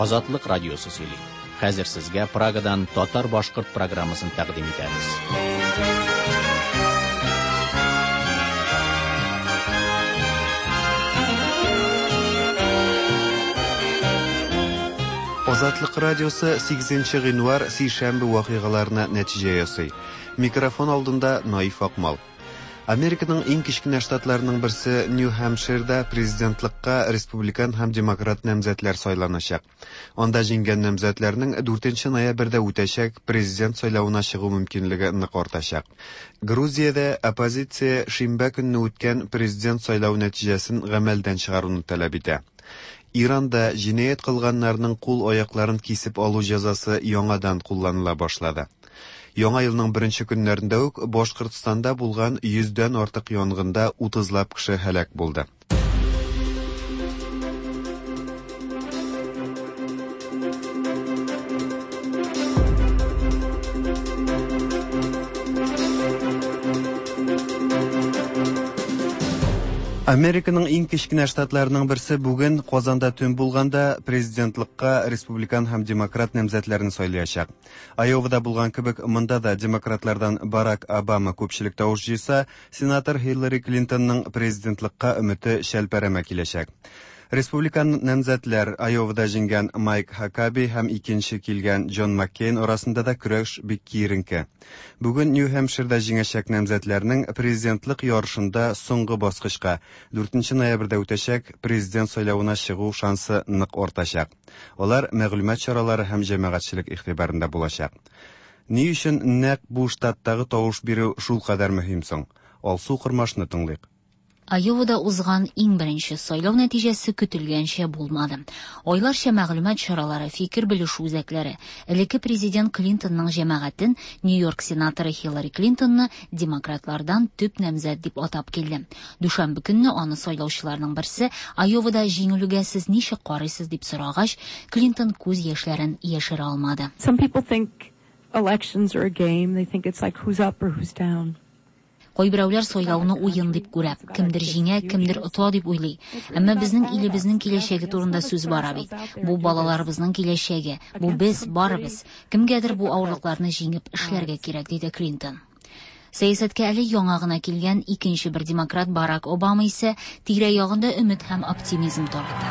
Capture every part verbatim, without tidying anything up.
Азатлык радиосы сөйли. Хәзер сезгә Прагадан татар-башкорт программасын тәкъдим итәбез. Азатлык радиосы сигезенче гыйнвар сейшәмбе вакыйгаларына нәтиҗә ясый. Микрофон алдында Наиф Акмал. Американың иң кечкенә штатларының берсе Нью-Хэмпширда президентлыкка республикан һәм демократ намзәтләр сайланачак. Анда җиңгән намзәтләрнең дүртенче ноябрьдә үтәчәк президент сайлауына чыгу мөмкинлеге нык артачак. Грузиядә оппозиция шимбә көнне үткән президент сайлау нәтиҗәсен гамәлдән чыгаруны таләп итә. Иранда җинаять кылганнарның кул-аякларын кисеп алу җәзасы яңадан кулланыла башлады. Яңа елның беренче көннәрендә үк Башкортстанда булган йөздән артык янгында утызлап кеше һәлак булды. Американың иң кечкенә штатларының берсе бүген Казанда төн булганда президентлыкка республикан һәм демократ намзәтләрен сайлаячак. Айовада булган кебек, монда да демократлардан Барак Обама күпчелек тавыш җыйса, сенатор Хиллари Клинтонның президентлыкка өмете шәлпәрәмә киләчәк. Республикан намзәтләр Айовада җиңгән Майк Хакаби һәм икенче килгән Джон Маккейн арасында да көрәш бик киеренке. Бүген Нью-Хэмпширда җиңәчәк намзәтләрнең президентлык ярышында соңгы баскычка дүртенче ноябрьдә үтәчәк президент сайлауына чыгу шансы нык артачак. Алар мәгълүмат чаралары һәм җәмәгатьчелек игътибарында булачак. Ни өчен нәкъ бу штаттагы тавыш бирү шул кадәр мөһим соң? Алсу Кырмашны тыңлыйк. Айовада узган иң беренче сайлау нәтиҗәсе көтелгәнчә булмады. Айларча мәгълүмат чаралары, фикер белешү үзәкләре элекке президент Клинтонның җәмәгатен, Нью-Йорк сенаторы Хиллари Клинтонны демократлардан төп намзәт дип атап килде. Дүшәмбе көнне аны сайлаучыларның берсе Айовада җиңелүгә сез ничек карыйсыз дип сорагач, Клинтон күз яшьләрен яшерә алмады. Some people think elections are a game. They think it's like who's up or who's down. Кайберәүләр сайлауны уен дип күрә, кемдер җиңә, кемдер ота дип уйлый. Әмма безнең илебезнең киләчәге турында сүз бара бит. Бу балаларыбызның киләчәге, бу без барыбыз. Кемгәдер бу авырлыкларны җиңеп эшләргә кирәк, диде Клинтон. Сәясәткә әле яңа гына килгән икенче бер демократ Барак Обама исә тирә-ягында өмет һәм оптимизм тарата.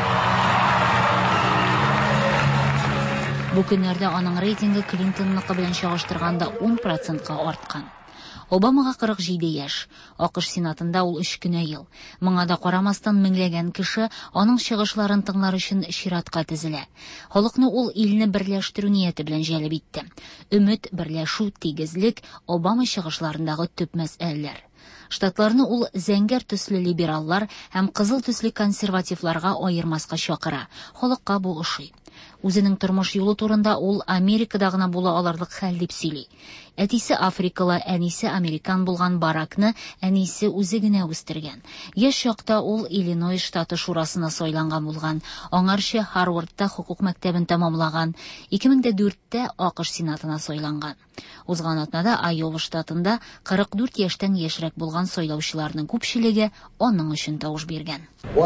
Бу көннәрдә аның рейтингы Клинтонныкы белән чагыштырганда ун процентка арткан. Обамага кырык җиде яшь. АКШ сенатында ул өч кенә ел. Моңа да карамастан меңләгән кеше аның чыгышларын тыңлар өчен чиратка тезелә. Халыкны ул илне берләштерү нияте белән җәлеп итте. Өмет, берләшү, тигезлек Обама чыгышларындагы төп мәсьәләләр. Штатларны ул зәңгәр төсле либераллар һәм кызыл төсле консервативларга аермаска чакыра. Халыкка бу ошый. Үзенең тормыш юлы турында ул Америкада гына була алырлык хәл дип сөйли. Әтисе Африкалы, әнисе американ булган Баракны әнисе үзе генә үстергән. Яшь чакта ул Иллинойс штаты шурасына сайланган булган. Аңарчы Харвардта хукук мәктәбен тәмамлаган. ике мең дүрттә АКШ сенатына сайланган. Узган атнада Айова штатында кырык дүрт яшьтән яшьрәк булган сайлаучыларның күпчелеге аның өчен тавыш биргән.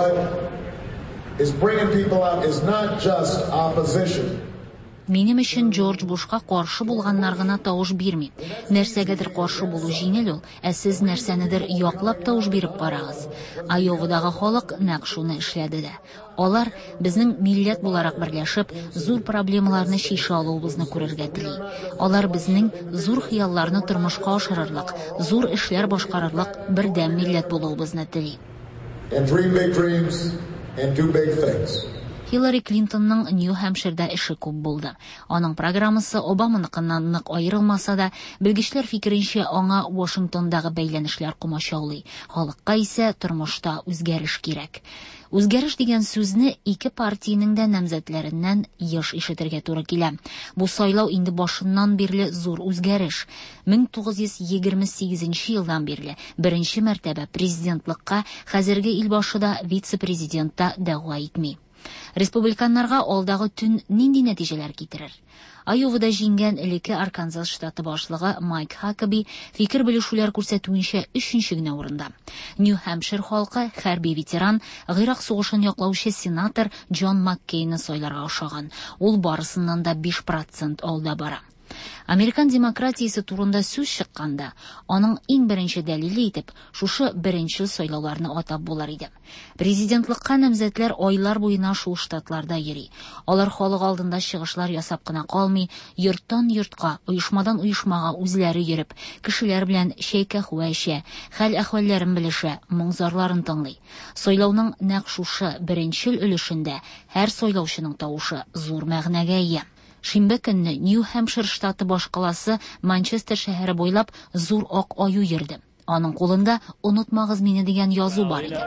Is bringing people out is not just opposition. Минем өчен Джордж Бушка каршы булганнар гына тавыш бирми. Нәрсәгәдер каршы булу җиңел ул, ә сез нәрсәнедер яклап тавыш биреп карагыз. Айовадагы халык нәкъ шуны эшләде дә. Алар безнең милләт буларак берләшеп, зур проблемаларны чишә алуыбызны күрергә тели. Алар безнең зур хыялларны тормышка ашырырлык, зур эшләр башкарырлык бердәм милләт булуыбызны тели. And dream big dreams. And do big things. Хиллари Клинтонның Нью-Хэмпширда эше күп булды. Аның программасы Обаманыкыннан нык аерылмаса да, белгечләр фикеренчә аңа Вашингтондагы бәйләнешләр комачаулый. Халыкка исә тормышта үзгәреш кирәк. Үзгәреш дигән сүзне ике партиянең дә намзәтләреннән еш ишетергә туры килә. Бу сайлау инде башыннан бирле зур үзгәреш. мең тугыз йөз егерме сигезенче елдан бирле беренче мәртәбә президентлыкка хәзерге ил башыда вице-президентта дәгъва итми. Республиканнарга алдагы төн нинди нәтиҗәләр китерер? Айовада җиңгән элекке Арканзас штаты башлыгы Майк Хакаби фикер белешүләр күрсәтүенчә өченче генә урында. Нью-Хэмпшир халкы хәрби ветеран, Гыйрак сугышын яклаучы сенатор Джон Маккейнны сайларга ошаган. Ул барысыннан да биш процент алда бара. Американ демократиясе турында сүз чыкканда, аның иң беренче дәлиле итеп шушы беренче сайлауларны атап булар иде. Президентлыкка намзәтләр айлар буена шул штатларда йөри. Алар халык алдында чыгышлар ясап кына калмый, йорттан йортка, оешмадан оешмага үзләре йөреп, кешеләр белән шәй-кәхвә эчә, хәл-әхвәлләрен белешә, моңзарларын тыңлый. Сайлауның нәкъ шушы беренчел өлешендә һәр сайлаучының тавышы зур мәгънәгә ия. Шимбә көнне Нью-Хэмпшир штаты башкаласы Манчестер шәһәре буйлап зур ак аю йөрде. Аның кулында "Онытмагыз мине" дигән язу бар иде.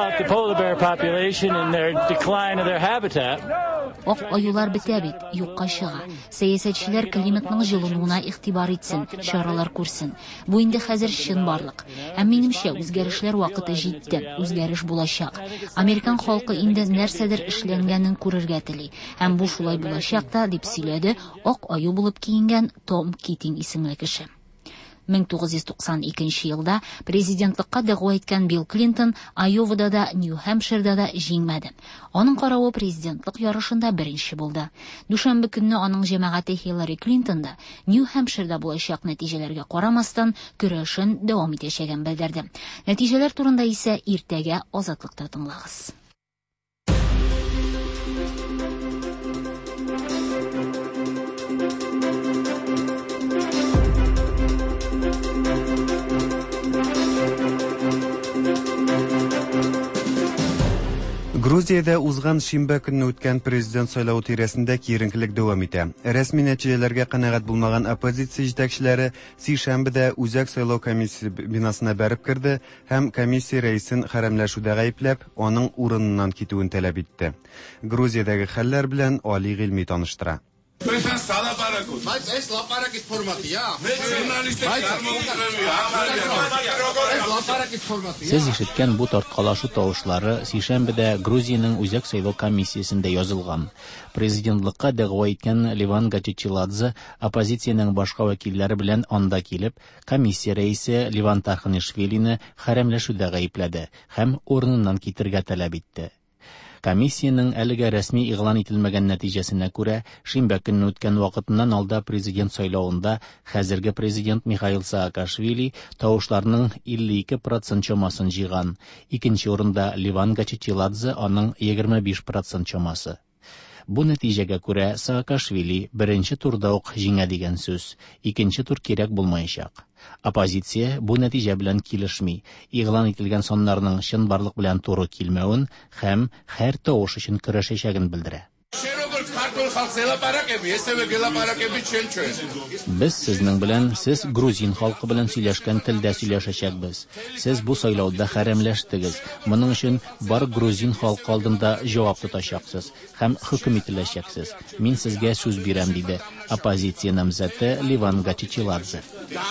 Ак аюлар бетә бит, юкка чыга. Сәясәтчеләр климатның җылынуына игътибар итсен, чаралар күрсен. Бу инде хәзер чын барлык. Ә минемчә, үзгәрешләр вакыты җитте, үзгәреш булачак. Американ халкы инде нәрсәдер эшләнгәнен күрергә тели. Һәм бу шулай булачак та, дип сөйләде ак аю булып киенгән Том Китинг исемле кеше. мең тугыз йөз туксан икенче елда президентлыкка дәгъва иткән Билл Клинтон Айовада да, Нью-Хэмпширда да җиңмәде. Аның каравы президентлык ярышында беренче булды. Дүшәмбе көнне аның җәмәгате Хиллари Клинтон да Нью-Хэмпширда булачак нәтиҗәләргә карамастан көрәшен дәвам итәчәген белдерде. Нәтиҗәләр турында исә иртәгә Азатлыкта тыңлагыз. Грузиядә узган шимбә көнне үткән президент сайлауы тирәсендә киеренкелек дәвам итә. Рәсми нәтиҗәләргә канәгать булмаган оппозиция җитәкчеләре сишәмбедә үзәк сайлау комиссиясе бинасына бәреп кирде һәм комиссия рәисен хәрәмләшүдә гаепләп, аның урыныннан китүен таләп итте. Грузиядәге хәлләр белән Али Гыйльми таныштыра. Сез ишеткән бу тарткалашу тавышлары сишәмбедә Грузиянең үзәк сайлау комиссиясендә язылган. Президентлыкка дәгъва иткән Ливан Гачичиладзе оппозициянең башка вәкилләре белән анда килеп, комиссия рәисе Ливан Тарханишвилине хәрәмләшүдә гаепләде һәм урыныннан китергә таләп итте. Комиссиянең әлегә рәсми игълан ителмәгән нәтиҗәсенә күрә, шимбә көнне үткән вакытыннан алда президент сайлауында хәзерге президент Михаил Саакашвили тавышларның илле ике процент чамасын җыйган. Икенче урында Ливан Гачичиладзе, аның егерме биш процент чамасы. Бу нәтиҗәгә күрә Саакашвили беренче турда ук җиңә дигән сүз. Икенче тур кирәк булмаячак. Оппозиция бу нәтиҗә белән килешми, игълан ителгән саннарның чын барлык белән туры килмәвен һәм һәр тавыш өчен көрәшәчәген белдерә. Без сезнең белән, сез грузин халкы белән сөйләшкән телдә сөйләшәчәкбез. Сез бу сайлауда хәрәмләштегез. Моның өчен бар грузин халкы алдында җавап тотачаксыз һәм хөкем ителәчәксез. Мин сезгә сүз бирәм, диде оппозиция намзәте Ливан Гачичиладзе.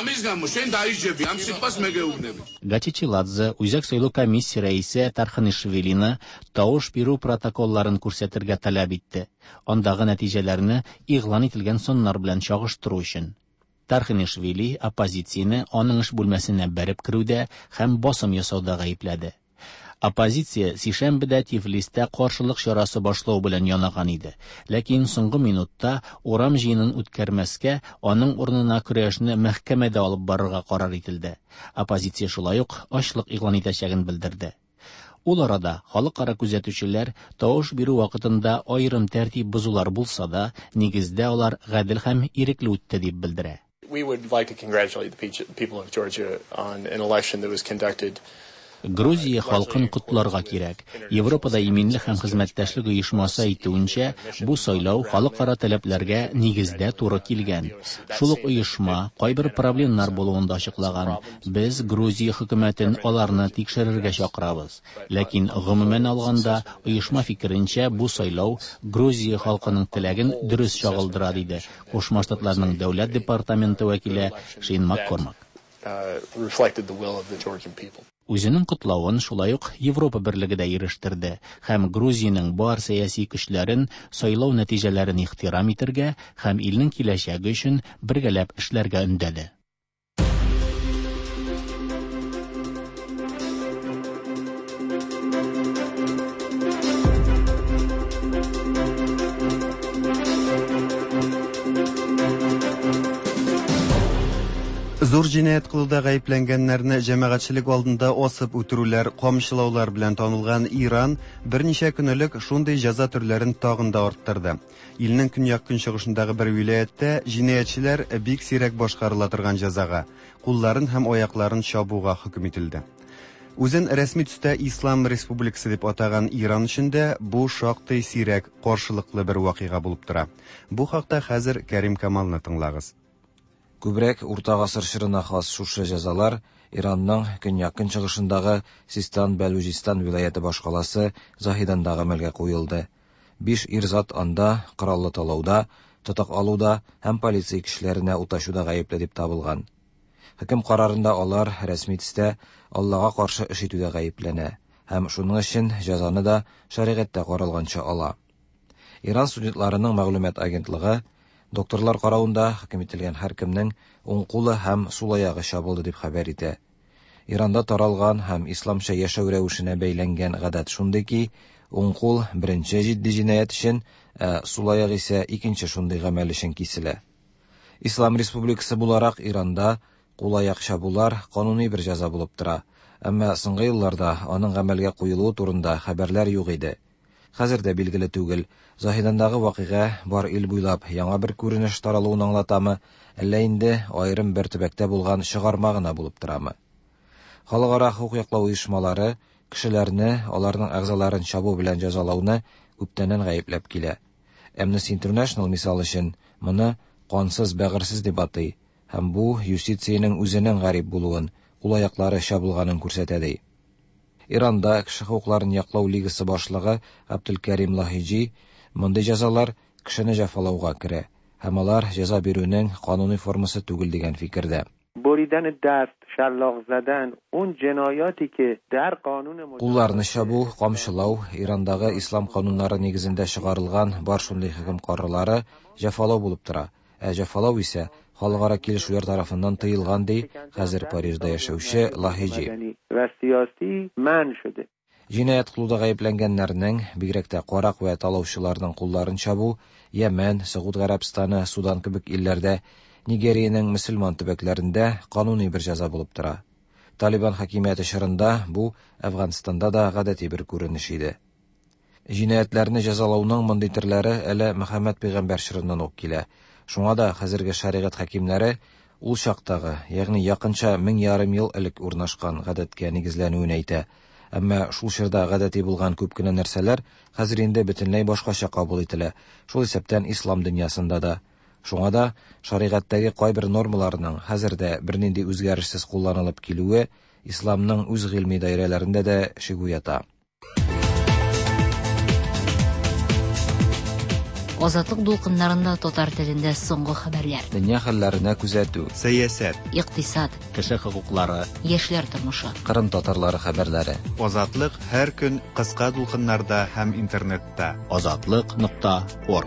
Гачичиладзе үзәк сайлау комиссия рәисе Тарханишвилине тавыш бирү протоколларын күрсәтергә таләп итте. Андагы нәтиҗәләрне игълан ителгән соннар белән чагыштыру өчен. Тарханишвили оппозицияне аның эш бүлмәсенә бәреп керүдә һәм басым ясауда гаепләде. Оппозиция сишәмбедә Тифлистә каршылык чарасы башлау белән янаган иде. Ләкин соңгы минутта урам җыенын үткәрмәскә, аның урынына көрәшне мәхкәмәдә алып барырга карар ителде. Оппозиция шулай ук ачлык игълан итәчәген белдерде. Ул арада халыкара күзәтүчеләр тавыш бирү вакытында аерым тәртип бозулар булса да, нигездә алар гадел һәм ирекле үтте дип белдерә. We would like to congratulate the people of Georgia on an election that was conducted. Грузия халкын котларга кирәк. Европада иминлек һәм хезмәттәшлек оешмасы әйтүенчә, бу сайлау халыкара таләпләргә нигездә туры килгән. Шул ук оешма кайбер проблемнар булуын да ачыклаган. Без Грузия хөкүмәтен аларны тикшерергә чакырабыз. Ләкин гомумән алганда, оешма фикеренчә, бу сайлау Грузия халкының теләген дөрес чагылдыра, диде Кушма Штатларның дәүләт департаменты вәкиле Шин Маккормак. uh, reflected the will of the Georgian people. Үзенең котлавын шулай ук Европа берлеге дә ирештерде һәм Грузиянең бар сәяси көчләрен сайлау нәтиҗәләрен ихтирам итәргә һәм илнең киләчәге өчен бергәләп эшләргә өндәде. Зур җинаять кылуда гаепләнгәннәрне җәмәгатьчелек алдында асып үтерүләр, камчылаулар белән танылган Иран берничә көнлек шундый җәза төрләрен тагын да арттырды. Илнең көньяк көнчыгышындагы бер вилаятьтә җинаятьчеләр бик сирәк башкарыла торган җәзага, кулларын һәм аякларын чабуга хөкем ителде. Үзен рәсми төстә Ислам Республикасы дип атаган Иран өчендә бу шактый сирәк, каршылыклы бер вакыйга булып тора. Бу хакта хәзер Кәрим Камалны тыңлагыз. Күбрәк урта гасыр чорына хас шушы җәзалар Иранның көньяк көнчыгышындагы Систан-Бәлүчистан вилаяты башкаласы Заһиданда гамәлгә куелды. Биш ирзат анда кораллы талауда, тотык алуда һәм полиция кешеләренә уташуда гаепле дип табылган. Хөкем карарында алар рәсми төстә Аллага каршы эш итүдә гаепләнә һәм шуның өчен җәзаны да шәригатьтә каралганча ала. Иран студентларының мәгълүмат агентлыгы докторлар каравында хөкем ителгән һәркемнең уң кулы һәм сул аягы чабылды дип хәбәр итә. Иранда таралган һәм исламча яшәү рәвешенә бәйләнгән гадәт шундый ки, уң кул беренче җитди җинаять өчен, ә сул аяк исә икенче шундый гамәл өчен киселә. Ислам Республикасы буларак Иранда кул аяк чабулар кануни бер җәза булып тора, әмма соңгы елларда аның гамәлгә куелуы турында хәбәрләр юк иде. Хәзер дә билгеле түгел, Заһидандагы вакыйга бар ил буйлап яңа бер күренеш таралуын аңлатамы, әллә инде аерым бер төбәктә булган чыгарма гына булып торамы. Халыкара хукук яклау оешмалары кешеләрне аларның әгъзаларын чабу белән җәзалауны күптәннән гаепләп килә. Amnesty International мисал өчен моны кансыз, бәгырьсез дип атый һәм бу юстициянең үзенең гарип булуын, кул аяклары чабылганын күрсәтә ди. Иранда кеше хукукларын яклау лигасы башлыгы Абдулкәрим Лаһиҗи мондый җәзалар кешене җәфалауга керә һәм алар җәза бирүнең кануни формасы түгел дигән фикердә. Кулларны чабу, камчылау Ирандагы ислам кануннары нигезендә чыгарылган бар шундый хөкем карарлары җәфалау булып тора. Ә җәфалау исә халыкара килешүләр тарафыннан тыелган ди хәзер Парижда яшәүче Лаһиҗи. Җинаять кылуда гаепләнгәннәрнең, бигрәк тә карак вә талаучыларның кулларын чабу Йәмән, Сауд Гарәбстаны, Судан кебек илләрдә, Нигериянең мөселман төбәкләрендә кануни бер җәза булып тора. Талибан хакимияте чорында бу Әфганстанда да гадәти бер күренеш иде. Җинаятларны җәзалауның мондый төрләре әле Мөхәммәд пәйгамбәр чорыннан ук килә. Шуңа да хәзерге шәригать хакимнәре ул чактагы, ягъни якынча мең ярым ел элек урнашкан гадәткә нигезләнүен әйтә. Әмма шул чорда гадәти булган күп кенә нәрсәләр хәзер инде бөтенләй башкача кабул ителә. Шул исәптән ислам дөньясында да. Шуңа да шәригатьтәге кайбер нормаларның хәзердә бернинди үзгәрешсез кулланылып килүе исламның үз гыйльми даирәләрендә дә шигу ята. Азатлык дулкыннарында татар телендә соңгы хәбәрләр. Дөнья хәлләренә күзәтү, сәясәт, икътисад, кеше хокуклары, яшьләр тормышы. Кырым татарлары хәбәрләре. Азатлык һәр көн кыска дулкыннарда һәм интернетта. азатлык нокта орг.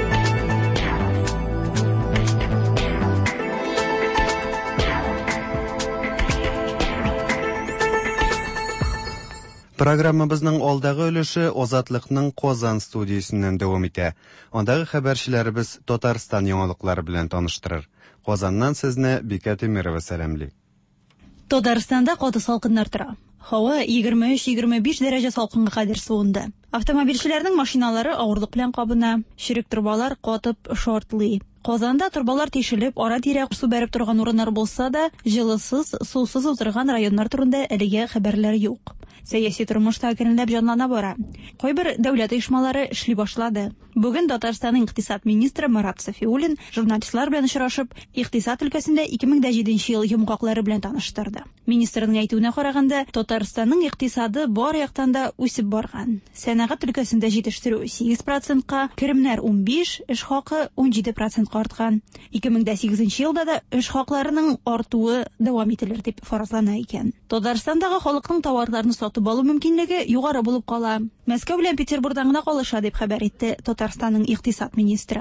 Программабызның алдагы өлеше Азатлыкның Казан студиясеннән дәвам итә. Андагы хәбәрчеләребез Татарстан яңалыклары белән таныштырыр. Казаннан сезне Бикә Тимерова сәламли. Татарстанда каты салкыннар тора. Һава егерме өч егерме биш дәрәҗә салкынга кадәр суынды. Автомобильчеләрнең машиналары авырлык белән кабына, чирек турбалар катып шартлый. Казанда турбалар тишелеп, ара-тирә су бәреп торган урыннар булса да, җылысыз, сусыз утырган районнар турында әлегә хәбәрләр юк. Сәяси тормышта әкренләп җанлана бара. Кайбер дәүләт оешмалары эшли башлады. Бүген Татарстанның икътисад министры Марат Сафиуллин журналистлар белән очрашып, икътисад өлкәсендә ике мең җиденче ел йомгаклары белән таныштырды. Министрның әйтүенә караганда, Татарстанның икътисады бар яктан да үсеп барган. Сәнәгать өлкәсендә җитештерү сигез процентка, керемнәр ун биш, эш хакы ун җиде процентка арткан. ике мең сигезенче елда да эш хакларының артуы дәвам ителер дип фаразлана икән. Татарстандагы халыкның товарларны сатып алу мөмкинлеге югары булып кала. Мәскәү белән Петербургдан гына калыша дип хәбәр итте Татарстанның икътисад министры.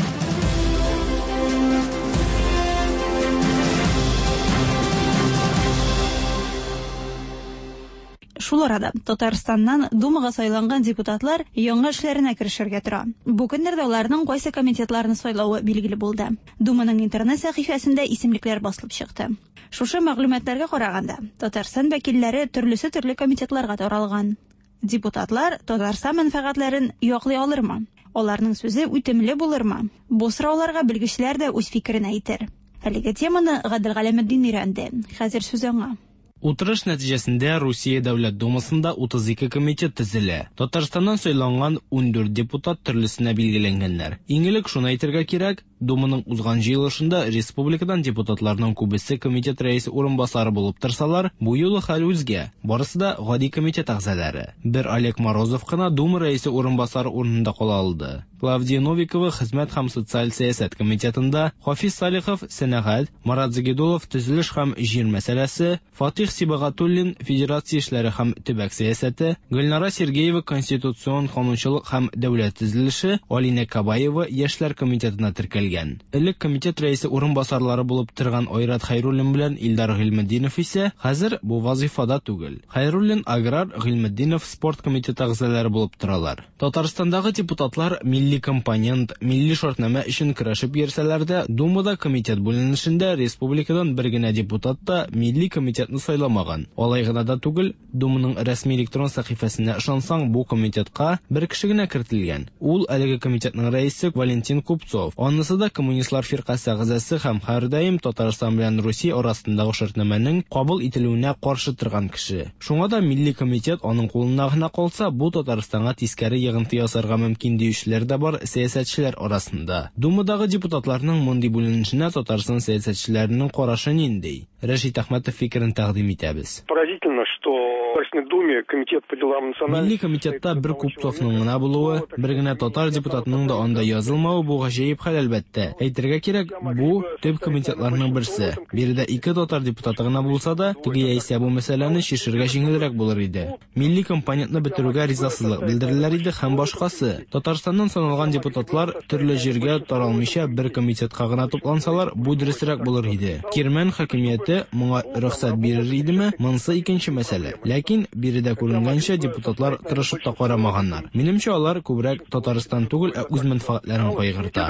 Шул арада Татарстаннан Думага сайланган депутатлар яңа эшләренә керешергә тора. Бу көннәрдә аларның кайсы комитетларны сайлавы билгеле булды. Думаның интернет сәхифәсендә исемлекләр басылып чыкты. Шушы мәгълүматларга караганда, Татарстан вәкилләре төрлесе төрле комитетларга таралган. Депутатлар Татарстан мәнфәгатьләрен яклый алырмы? Аларның сүзе үтемле булырмы? Бу сорауларга белгечләр дә үз фикерен әйтер. Әлеге теманы Гадел Галәметдин өйрәнде. Хәзер сүз аңа. Утырыш нәтиҗәсендә Русия Дәүләт Думасында утыз ике комитет төзелә. Татарстаннан сайланган ун дүрт депутат төрлесенә билгеләнгәннәр. Иң элек шуны әйтергә кирәк, Думаның узган җыелышында республикадан депутатларның күбесе комитет рәисе урынбасары булып торсалар, бу юлы хәл үзгә. Барысы да гади комитет әгъзалары. Бер Олег Морозов кына Дума рәисе урынбасары урынында кала алды. Клавдия Новикова хезмәт һәм социаль сәясәт комитетында, Хафиз Салихов сәнәгать, Марат Загидулов төзелеш һәм җир мәсьәләсе, Фатих Сибагатуллин федерация эшләре һәм төбәк сәясәте, Гөлнара Сергеева конституцион канунчылык һәм дәүләт төзелеше, Алина Кабаева яшьләр комитетына теркәлгән. Элек комитет рәисе урынбасарлары булып торган Айрат Хайруллин белән Илдар Гыйльметдинов исә хәзер бу вазифада түгел. Хайруллин аграр, Гыйльметдинов спорт комитеты әгъзалары булып торалар. Татарстандагы депутатлар милли компонент, милли шартнама өчен көрәшеп йөрсәләр дә, Думада комитет бүленешендә республикадан бер генә депутат та милли комитетны сайламаган. Алай гына да түгел, Думаның рәсми электрон сәхифәсенә ышансаң, бу комитетка бер кеше генә кертелгән. Ул әлеге комитетның рәисе Валентин Купцов. Анысы да коммунистлар фиркасы әгъзасы һәм һәрдаим Татарстан белән Русия арасындагы шартнаманың кабул ителүенә каршы торган кеше. Шуңа да милли комитет аның кулына гына калса, бу Татарстанга тискәре йогынты ясарга мөмкин диючеләр дә бар сәясәтчеләр арасында. Думадагы депутатларның мондый бүленешенә Татарстан сәясәтчеләренең карашы нинди? Рәшит Әхмәтов фикерен тәкъдим итәбез. Поразительно, что в Государственной Думе комитет по делам национальных... Милли комитетта бер Купцовның гына булуы, бер генә татар депутатының да анда язылмауы бу гаҗәеп хәл әлбәттә. Әйтергә кирәк, бу төп комитетларның берсе. Биредә ике татар депутаты гына булса да, теге яисә бу мәсьәләне чишергә җиңелрәк булыр иде. Милли компонентны бетерүгә ризасызлык белдерделәр иде һәм башкасы. Татарстаннан саналган депутатлар төрле җиргә таралмыйча бер комитетка гына туплансалар, бу дөресрәк булыр иде. Кирмән хакимияте моңа рөхсәт бирер идеме? Монысы икенче мәсьәлә. Ләкин биредә күренгәнчә депутатлар тырышып та карамаганнар. Минемчә, алар күбрәк Татарстан түгел, ә үз мәнфәгатьләрен кайгырта.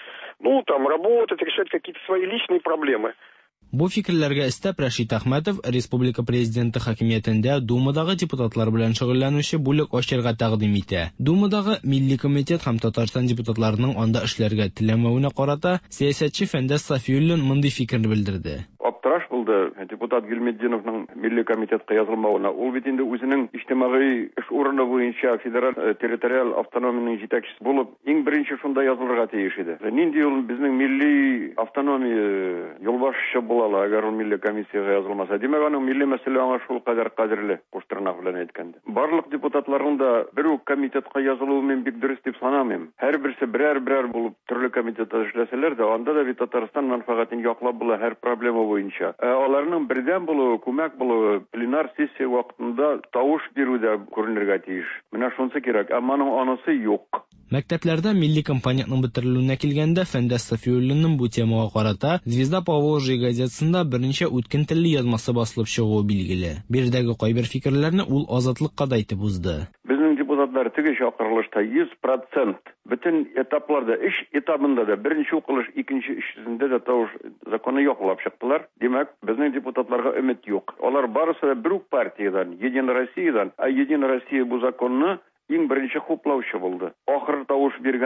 Ну, там, работать, решать какие-то свои личные проблемы. Бу фикерләргә өстәп Рәшит Әхмәтов республика президенты хакимиятендә Думадагы депутатлар белән шөгыльләнүче бүлек ачырга тәкъдим итә. Думадагы милли комитет һәм Татарстан депутатларының анда эшләргә теләмәвенә карата сәясәтче Фәндәс Сафиуллин мондый фикерне белдерде. Аптыраш булды депутат Гыйльметдиновның милли комитетка язылмавына. Ул бит инде үзенең иҗтимагый эш урыны буенча федераль территориаль автономиянең җитәкчесе булып, иң беренче шунда язылырга тиеш иде. Нинди ул безнең милли автономия юлбашчы булала, әгәр ул милли комиссияга язылмаса. Димәк, аның милли мәсьәлә аңа шул кадәр кадерле, куштырнак белән әйткәндә. Барлык депутатларның да бер үк комитетка язылуы мен бик дөрес дип санамыйм. Һәрберсе берәр-берәр булып төрле комитетта эшләсәләр дә, анда да бит Татарстан мәнфәгатен яклап була һәр проблема буенча. Аларның бердән булуы, күмәк булуы пленар сессия вакытында тавыш бирүдә күренергә тиеш. Менә шунысы кирәк, әмма аның анысы юк. Мәктәпләрдә милли компонентның бетерелүенә килгәндә Фәндәс Сафиуллинның бу темага карата Звезда Поволжья газетасында берничә үткен телле язмасы басылып чыгуы билгеле. Биредәге кайбер фикерләрне ул Азатлыкка да әйтеп узды. Безнең депутатлар теге чакырылышта йөз процент бөтен этапларда, эш этабында да беренче укылыш, икенче эшсезендә дә тавыш законы яклап чыктылар. Димәк, безнең депутатларга өмет юк. Алар барысы да бер үк партиядан, Единая Россиядан, а Единая Россия бу законны иң беренче хуплаучы булды. Ахыр тавыш биргәндә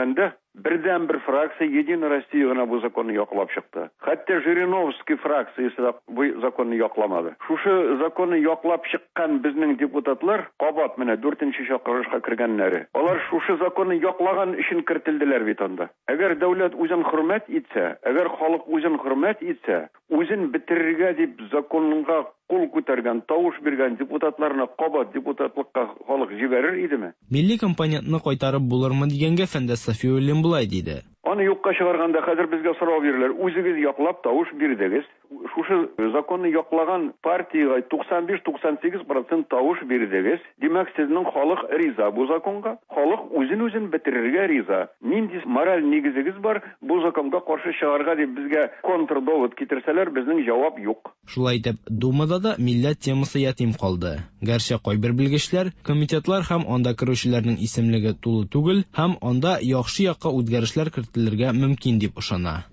Birden bir фракция Единая Россия гына бу законны яклап чыкты. Хәтта Жириновский фракциясе да бу законны якламады. Шушы законны яклап чыккан безнең депутатлар кабат менә дүртенче чакырышка кергәннәре. Алар шушы законны яклаган өчен кертелделәр бит анда. Әгәр дәүләт үзен хөрмәт итсә, әгәр халык үзен хөрмәт итсә, үзен бетерергә дип законга кул күтәргән, тавыш биргән депутатларны кабат депутатлыкка халык җибәрер идеме? Милли компонентны кайтарып булырмы дигәнгә Фәндәс Сафиуллин булай диде. Аны юкка чыгарганда хәзер безгә сорау бирәләр. Үзегез яклап тавыш бирдегез. Шушы законны яклаган партиягә туксан биш - туксан сигез процент тавыш бирдегез. Димәк, сезнең халык риза бу законга. Халык үзен-үзен бетерергә риза. Нинди мораль нигезегез бар бу законга каршы чыгарга дип безгә контрдовод китерсәләр, безнең җавап юк. Шулай итеп, Думада да милләт темасы ятим калды. Гәрчә кайбер белгечләр, комитетлар һәм анда керүчеләрнең исемлеге тулы түгел, һәм анда яхшы якка үзгәрешләр кертелергә мөмкин дип ышана.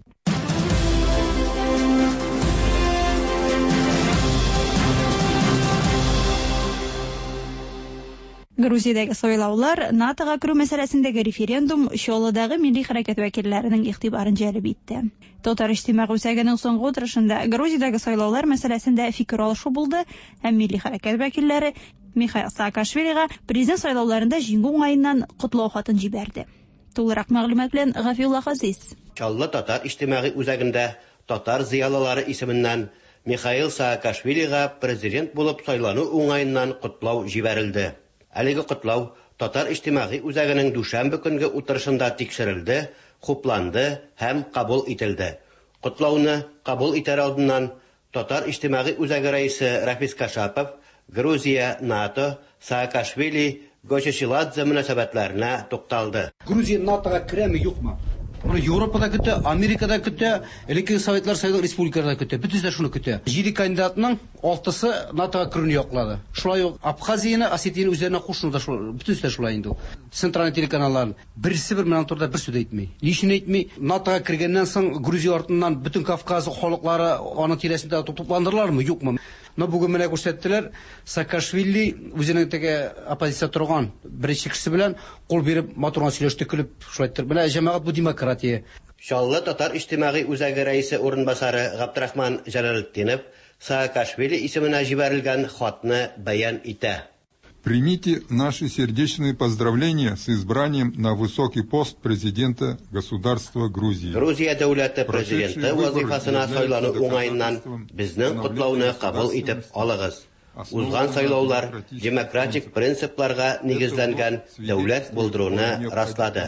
Грузиядәге сайлаулар НАТОга керү мәсьәләсендәге референдум Чоллыдагы милли хәрәкәт вәкилләренең игътибарын җәлеп итте. Татар иҗтимагый үзәгенең соңгы утырышында Грузиядәге сайлаулар мәсьәләсендә фикер алышу булды һәм милли хәрәкәт вәкилләре Михаил Саакашвилига президент сайлауларында җиңү уңаеннан котлау хатын җибәрде. Тулырак мәгълүмат белән Гафиулла Газиз. Чаллы татар иҗтимагый үзәгендә татар зыялылары исеменнән Михаил Саакашвилига президент булып сайлану уңаеннан котлау җибәрелде. Әлеге котлау татар иҗтимагый үзәгенең дүшәмбе көнге утырышында тикшерелде, хупланды һәм кабул ителде. Котлауны кабул итәр алдыннан татар иҗтимагый үзәге рәисе Рафис Кашапов Грузия, НАТО, Саакашвили, Гочечиладзе мөнәсәбәтләренә тукталды. Грузия НАТОга керәме, юкмы? Уны Европада көтә, Америкада көтә, элекке Советлар Союзы республикаларында көтә. Бөтенесе дә шуны көтә. Җиде кандидатның алтысы НАТОга керүне яклады. Шулай ук Абхазияны, Осетияны үзләренә кушуны да шулай. Бөтенесе дә шулай инде. Централь телеканаллар берсе бер менән турында бер сүз әйтми. Ничек әйтми? НАТОга кергәннән соң Грузия артыннан бөтен Кавказ халыклары аның тирәсендә тупландырылармы, юкмы? Но бүген менә күрсәттеләр, Саакашвили үзенең теге оппозиция торган беренче кеше белән кул биреп матурга сөйләште, көлеп шулай әйттеләр. Менә җәмәгать бу демократия. Чаллы татар иҗтимагый үзәге рәисе урынбасары Габдрахман Җалалетдинов Саакашвили исеменә җибәрелгән хатны бәян итә. Примите наши сердечные поздравления с избранием на высокий пост президента государства Грузии. Грузия дәүләте президенты вазифасына сайлану уңаеннан безнең котлауны кабул итеп алыгыз. Узган сайлаулар демократик принципларга нигезләнгән дәүләт булдыруны раслады.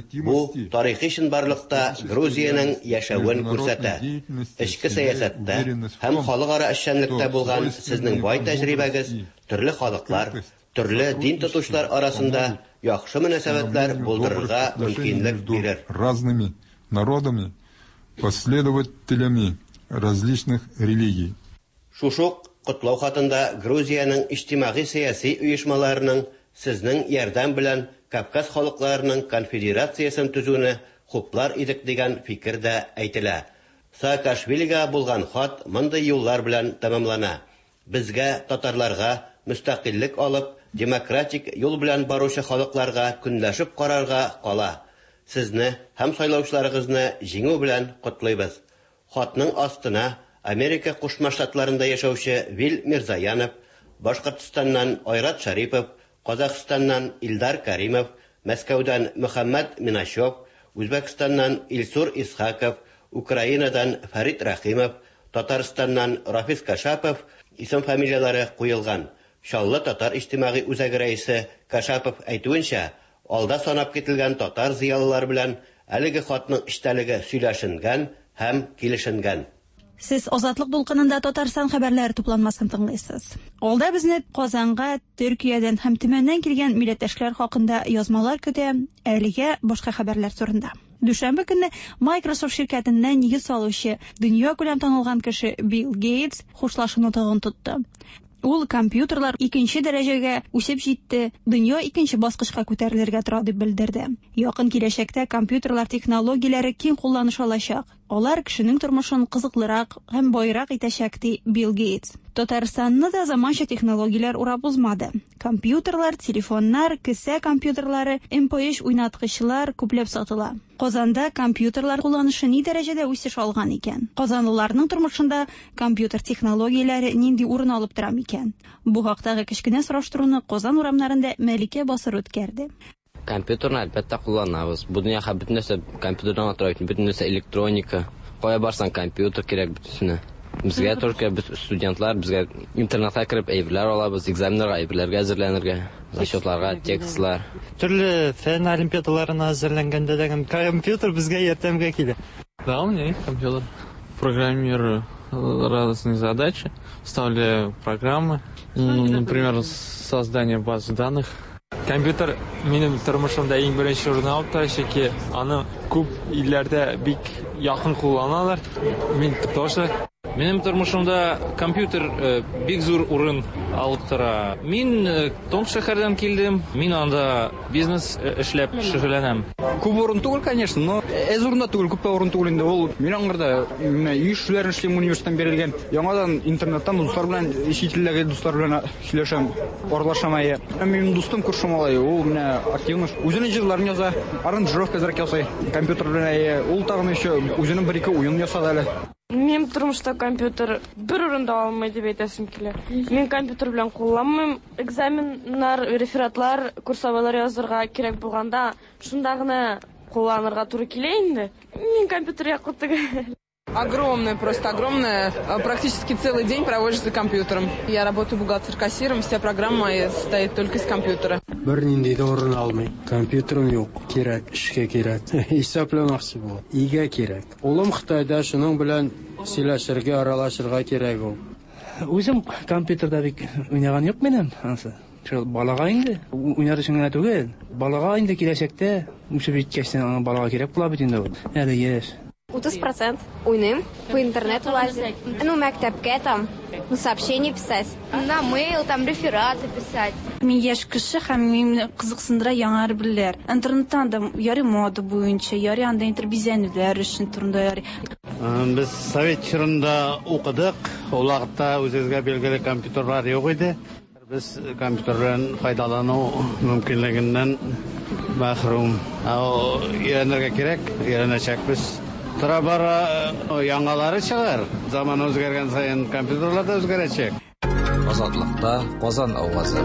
Бу тарихи чынбарлыкта Грузиянең яшәвен күрсәтә. Эчке сәясәттә һәм халыкара эшчәнлектә булган сезнең бай тәҗрибәгез төрле халыклар, төрле дин тотучылар арасында яхшы мөнәсәбәтләр булдырырга мөмкинлек бирер. Разными народами, последователями различных религий. Шушук котлау хатында Грузияның иҗтимагый сәяси оешмаларының сезнең ярдәм белән Кавказ халыкларының конфедерациясын төзүне хуплар идек дигән фикер дә әйтелә. Саакашвилига булган хат мондый юллар белән тәмамлана. Безгә татарларга мөстәкыйльлек алып, демократик юл белән баручы халыкларга көнләшеп карарга кала. Сезне һәм сайлаучыларыгызны җиңү белән котлыйбыз. Хатның астына Америка Кушма Штатларында яшәүче Вил Мирзаянов, Башкортстаннан Айрат Шарипов, Казахстаннан Илдар Каримов, Мәскәүдән Мөхәммәд Минашев, Үзбәкстаннан Илсур Исхаков, Украинадан Фарид Рахимов, Татарстаннан Рафис Кашапов исем фамилиялары куелган. Чаллы татар иҗтимагый үзәге рәисе Кашапов әйтүенчә, алда санап кителгән татар зыялылар белән әлеге хатның эчтәлеге сөйләшенгән һәм килешенгән. Сез Азатлык дулкынында Татарстан хәбәрләре тупланмасын тыңлыйсыз. Алда безне Казанга, Төркиядән һәм Төмәннән килгән милләттәшләр хакында язмалар көтә, әлегә башка хәбәрләр турында. Дүшәмбе көнне Microsoft ширкәтеннән нигез салучы, дөнья күләм танылган кеше Билл Гейтс хушлашуны тагын тотты. Ул компьютерлар икенче дәрәҗәгә үсеп җитте, дөнья икенче баскычка күтәрелергә тора дип белдерде. Якын киләчәктә компьютерлар технологияләре киң кулланыш алачак. Алар кешенең тормышын кызыклырак һәм байрак итәчәк ди Билл Гейтс. Татарстанны да заманча технологияләр урап узмады. Компьютерлар, телефоннар, кесә компьютерлары, эм пэ өч уйнаткычлар күпләп сатыла. Казанда компьютерлар кулланышы ни дәрәҗәдә үсеш алган икән? Казанлыларның тормышында компьютер технологияләре нинди урын алып тора икән? Бу хактагы кечкенә сораштыруны Казан урамнарында Мәликә Басыр үткәрде. Компьютерны әлбәттә кулланабыз. Бу дөньяга бөтен нәрсә компьютердан тора, бөтен нәрсә электроника. Кая барсаң компьютер кирәк бөтенсенә. Безгә только без студентлар, безгә интернетка кирип әйберләр алабыз, экзаменнарга, әйберләргә әзерләнергә, зачетларга, текстлар. Төрле фән олимпиадаларына әзерләнгәндә дә компьютер безгә ярдәмгә килә. Да, у меня есть компьютер. Программирую разные задачи, вставляю программы, например, создание баз данных. Компьютер минем тормышымда иң беренче урын алып тора, чөнки аны күп илләрдә бик якын кулланалар. Мин тоже. Минем тормышымда компьютер э, бик зур урын алып тора. Мин э, Том шәһәрдән килдем. Мин анда бизнес э, эшләп шөгыльләнәм. Күп урын түгел, конечно, но әз урында түгел, күп урын түгел инде. Ул мин аңгырда менә ишүләрен эшлим университеттан берилгән. Яңадан интернеттан дуслар белән, чит дуслар белән сөйләшәм, аралашам ая. Минем дустым күршем алай, ул менә активно үзенең җырларын яза, аранжировка зрак ясый. Компьютер белән ул тагын еще үзенең бер-ике уен ясады әле. Мен тормышта компьютер бер урында алмый дип әйтәсем килә. Мин компьютер белән кулланмыйм. Экзаменнар, рефератлар, курсовалар язырга кирәк булганда, шунда гына кулланырга туры килә инде. Мин компьютер яклы түгел. Огромное, просто огромное. Практически целый день проводишь за компьютером. Я работаю бухгалтер-кассиром, вся программа моя состоит только из компьютера. Бер нинди дә урын алмый. Компьютерым юк, кирәк, эшкә кирәк. Исәпләмәкче бу. Игә кирәк. Улым Хитайда, шуның белән сөйләшергә, аралашырга кирәк ул. Үзем компьютерда бик уйнаган юк минем, ансы. Шул балага инде уйнар өчен генә түгел. Балага инде киләчәктә үсеп җиткәчтән балага кирәк була бит инде ул. Әле яшь. утыз процентов уйным, по интернету лазить. Ну, мәктәпкә там, ну, сообщения писать. На мейл, там, рефераты писать. Мин яшь кеше һәм мине кызыксындыра яңа әйберләр. Интернеттан да ярый мода буенча, ярый анда интербизәнүләр өчен турында ярый. Без совет чорында укыдык, ул вакытта үзебезгә билгеле компьютерлар юк иде. Без компьютердан файдалану мөмкинлегеннән мәхрүм. Өйрәнергә кирәк, өйрәнәчәкбез. Тора-бара яңалары чыгар. Заман үзгәргән саен компьютерлар да үзгәрәчәк. Азатлыкта Казан авазы.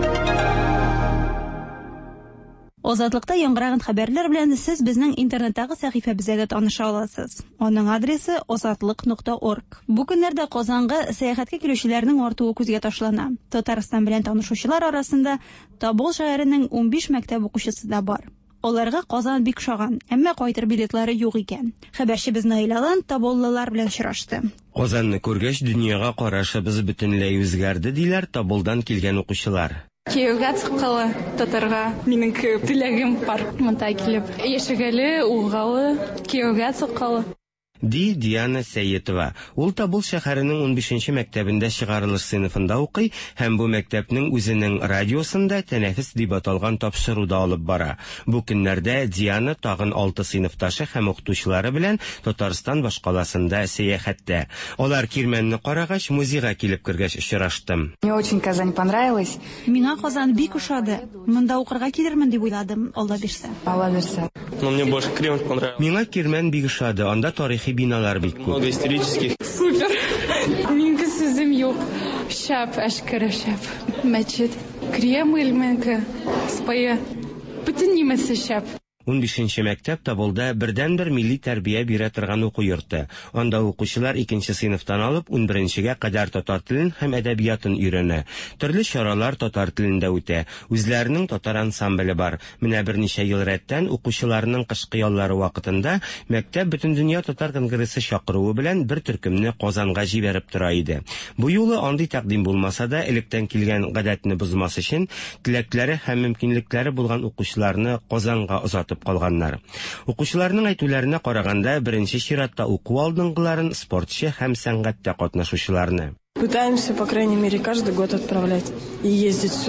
Азатлыкта яңгыраган хәбәрләр белән сез безнең интернеттагы сәхифәбезгә дә таныша аласыз. Аның адресы азатлык нокта орг. Бу көннәрдә Казанга сәяхәткә килүчеләрнең артуы күзгә ташлана. Татарстан белән танышучылар арасында Тобол шәһәренең унбиш мәктәп укучысы да бар. Оларга Казан бик шаган, әмма кайтыр билетлары юк икән. Хәбәрчебез Наилалан Тоболлылар белән очрашты. Казанны күргәч, дөньяга карашыбыз бөтенләй үзгәрде, диләр Тоболдан килгән укучылар. Кияүгә чыккалы, татарга минең теләгем бар. Монда килеп яшәгәле, угалы, кияүгә чыккалы. Ди Диана Сәйетова. Ул Тобол шәһәренең унбишенче мәктәбендә чыгарылыш сыйныфында укый һәм бу мәктәпнең үзенең радиосында тәнәфес дип аталган тапшыруда алып бара. Бу көннәрдә Диана тагын алты сыйныфташы һәм укытучылары белән Татарстан башкаласында сәяхәттә. Алар Кирмәнне карагач, музейга килеп кергәч очраштым. Мне очень Казань понравилась. Миңа Казан бик ошады. Монда укырга килермен дип уйладым, Алла бирсә. Алла бирсә. Но мне больше Кирмән понравился. Миңа Кирмән бик ошады. Анда тарихи биналар бик күп. Много исторических. Супер. Минең сүзем юк. Шәп, әшкәре шәп. Мәчет, Кремль менке, спая. Бөтен нимәсе шәп. унбишенче мәктәп Тоболда бердән-бер милли тәрбия бирә торган уку йорты. Анда укучылар икенче сыйныфтан алып унберенчегә кадәр татар телен һәм әдәбиятын өйрәнә. Төрле чаралар татар телендә үтә. Үзләренең татар ансамбле бар. Менә берничә ел рәттән укучыларның кышкы яллары вакытында мәктәп бөтен дөнья татар конгрессы чакыруы белән бер төркемне Казанга җибәреп тора иде. Бу юлы андый тәкъдим булмаса да, электән килгән гадәтне бозмас өчен теләкләре һәм мөмкинлекләре булган укучыларны Казанга озатып калганнар. Укучыларның әйтүләренә караганда, беренче чиратта уку алдынгыларын спортчы һәм сәнгатьтә катнашучыларны. Пытаемся, по крайней мере, каждый год отправлять и ездить сюда.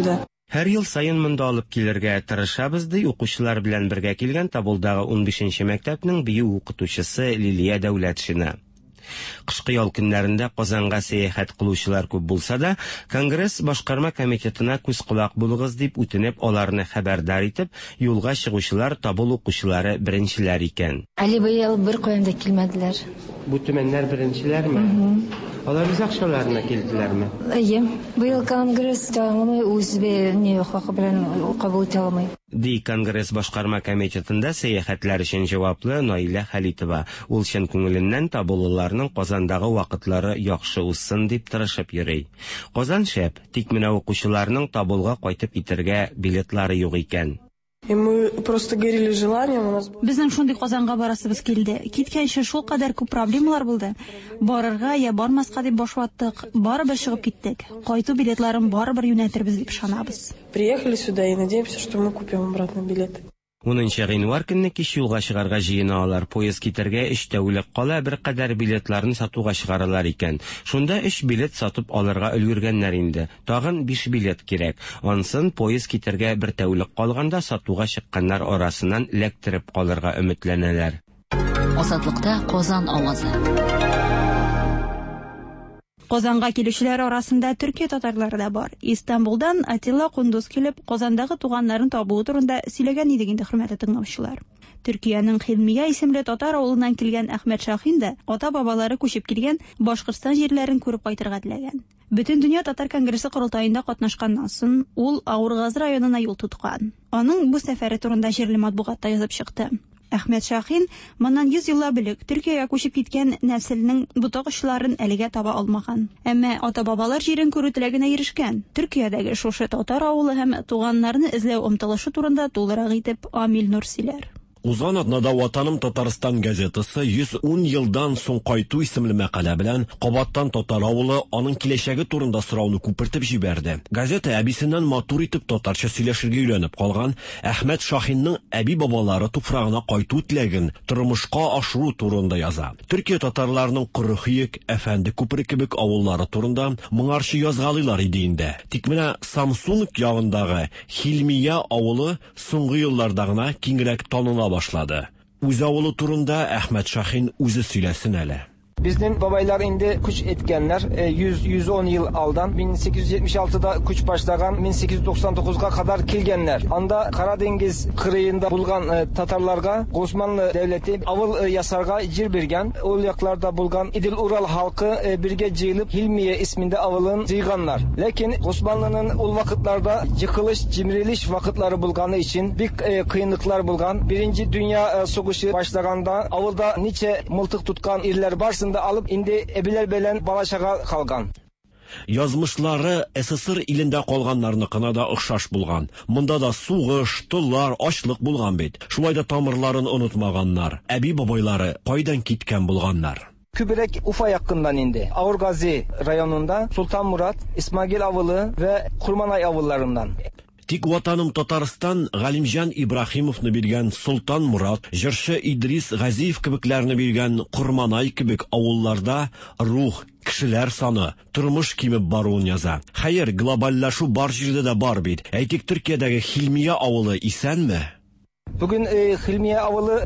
Һәр ел сайын монда алып килергә тырышабыз ди укучылар белән бергә килгән Табылдагы унбишенче мәктәпнең бию укытучысы Лилия Дәүләтшина. Кышкы ял көннәрендә Казанга сәяхәт кылучылар күп булса да, Конгресс башкарма комитетына күз кулак булыгыз дип үтенеп, аларны хәбәрдар итеп, юлга чыгучылар табыл укучылары беренчеләр икән. Әле быел бер кайында килмәделәр. Бу төмәннәр беренчеләрме? Алар үз акчаларына килделәрме? Әйе, быел Конгресс тәмамлый үз не хакы белән кабул итә алмый. Ди Конгресс башкарма комитетында сәяхәтләр өчен җаваплы Наилә Хәлитова. Ул чын күңеленнән табылуларның Казандагы вакытлары яхшы узсын дип тырышып йөри. Казан шәп, тик менә укучыларның табылга кайтып китәргә билетлары юк икән. Мы просто горели желанием, у нас Безнең шундый Казанга барасыбыз килде. Киткәнче шул кадәр күп проблемалар булды. Барырга я бармаска дип башлаттык, барыбер чыгып киттек. Кайту билетларын барыбер юнәтербез дип ышанабыз. Приехали сюда и надеемся, что мы купим обратно билеты. унынчы гыйнвар көнне кич юлга чыгарга җыеналар. Поезд китәргә өч тәүлек кала, бер кадәр билетларны сатуга чыгаралар икән. Шунда өч билет сатып алырга өлгергәннәр инде. Тагын биш билет кирәк. Ансын поезд китәргә бер тәүлек калганда сатуга чыкканнар арасыннан ләктереп калырга өметләнәләр. Азатлыкта Казан авазы. Казанга килүчеләр арасында Төркия татарлары да бар. Истанбулдан Атилла Кундуз килеп, Казандагы туганнарын табуы турында сөйләгән иде инде, хөрмәтле тыңлаучылар. Төркиянең Хилмия исемле татар авылыннан килгән Әхмәт Шахин да ата-бабалары күчеп килгән Башкортстан җирләрен күреп кайтырга теләгән. Бөтен дөнья татар конгрессы курултаенда катнашканнан соң ул Авыргазы районына юл тоткан. Аның бу сәфәре турында җирле матбугатта язып чыкты. Әхмәт Шахин моннан йөз еллар элек Төркиягә күчеп киткән нәселнең ботак очларын әлегә таба алмаган. Әмма ата-бабалар җирен күрү теләгенә ирешкән. Төркиядәге шушы татар авылы һәм туганнарны эзләү омтылышы турында тулырак итеп Амил Нур сөйләр. Узган атнада Ватаным Татарстан газетасы йөз ун елдан соң кайту исемле мәкалә белән Кабаттан татар авылы аның киләчәге турында сорауны күпертеп җибәрде. Газета әбисеннән матур итеп татарча сөйләшергә өйрәнеп калган Әхмәт Шахинның әби-бабалары туфрагына кайту теләген тормышка ашыру турында яза. Төркия татарларының Кырыхыек, Әфәнде күпере кебек авыллары турында моңарчы язгалыйлар иде инде. Тик менә Самсунг ягындагы Хилмия авылы соңгы елларда гына киңрәк таныла башлады. Үз авылы турында Әхмәт Шахин үзе сөйләсен әле. Bizden babaylar indi kuç etkenler yüz yüz on yıl aldan bin sekiz yüz yetmiş altıda kuç başlagan bin sekiz yüz doksan dokuzga kadar kilgenler. Anda Karadeniz kırığında bulgan e, Tatarlarga Osmanlı devleti avıl e, yasarga jir bergen. Ol yaklarda bulgan İdil Ural halkı e, birge jıyılıp Hilmiye isminde avılın jıyganlar. Lakin Osmanlı'nın ol vakitlarda yıkılış, cimriliş vakitleri bulganı için bir e, kıyınlıklar bulgan. Birinci Dünya e, Soguşu başlaganda avılda niçe mıltık tutkan irler barsın alıp indi ebiler belen balaşaga kalgan. Язмышлары СССР илендә калганнарныкына да охшаш булган. Монда да сугыш, тыллар, ачлык булган бит. Шулай да тамырларын онытмаганнар. Әби-бабайлары кайдан киткән булганнар. Kübürek Ufa yakından indi. Avurgazi rayonunda Sultan Murat, İsmail Avılı ve Kurmanay avıllarından. Тик Ватаным Татарстан Галимҗан Ибрахимовны биргән Султан Мурат, җырчы Идрис Газиев кебекләрне биргән Курманай кебек авылларда рух, кешеләр саны, тормыш кимеп баруын яза. Хәер, глобальлашу бар җирдә дә бар бит. Әйтик, Төркиядәге Хилмия авылы исәнме? Bugün e, Hilmiye avılı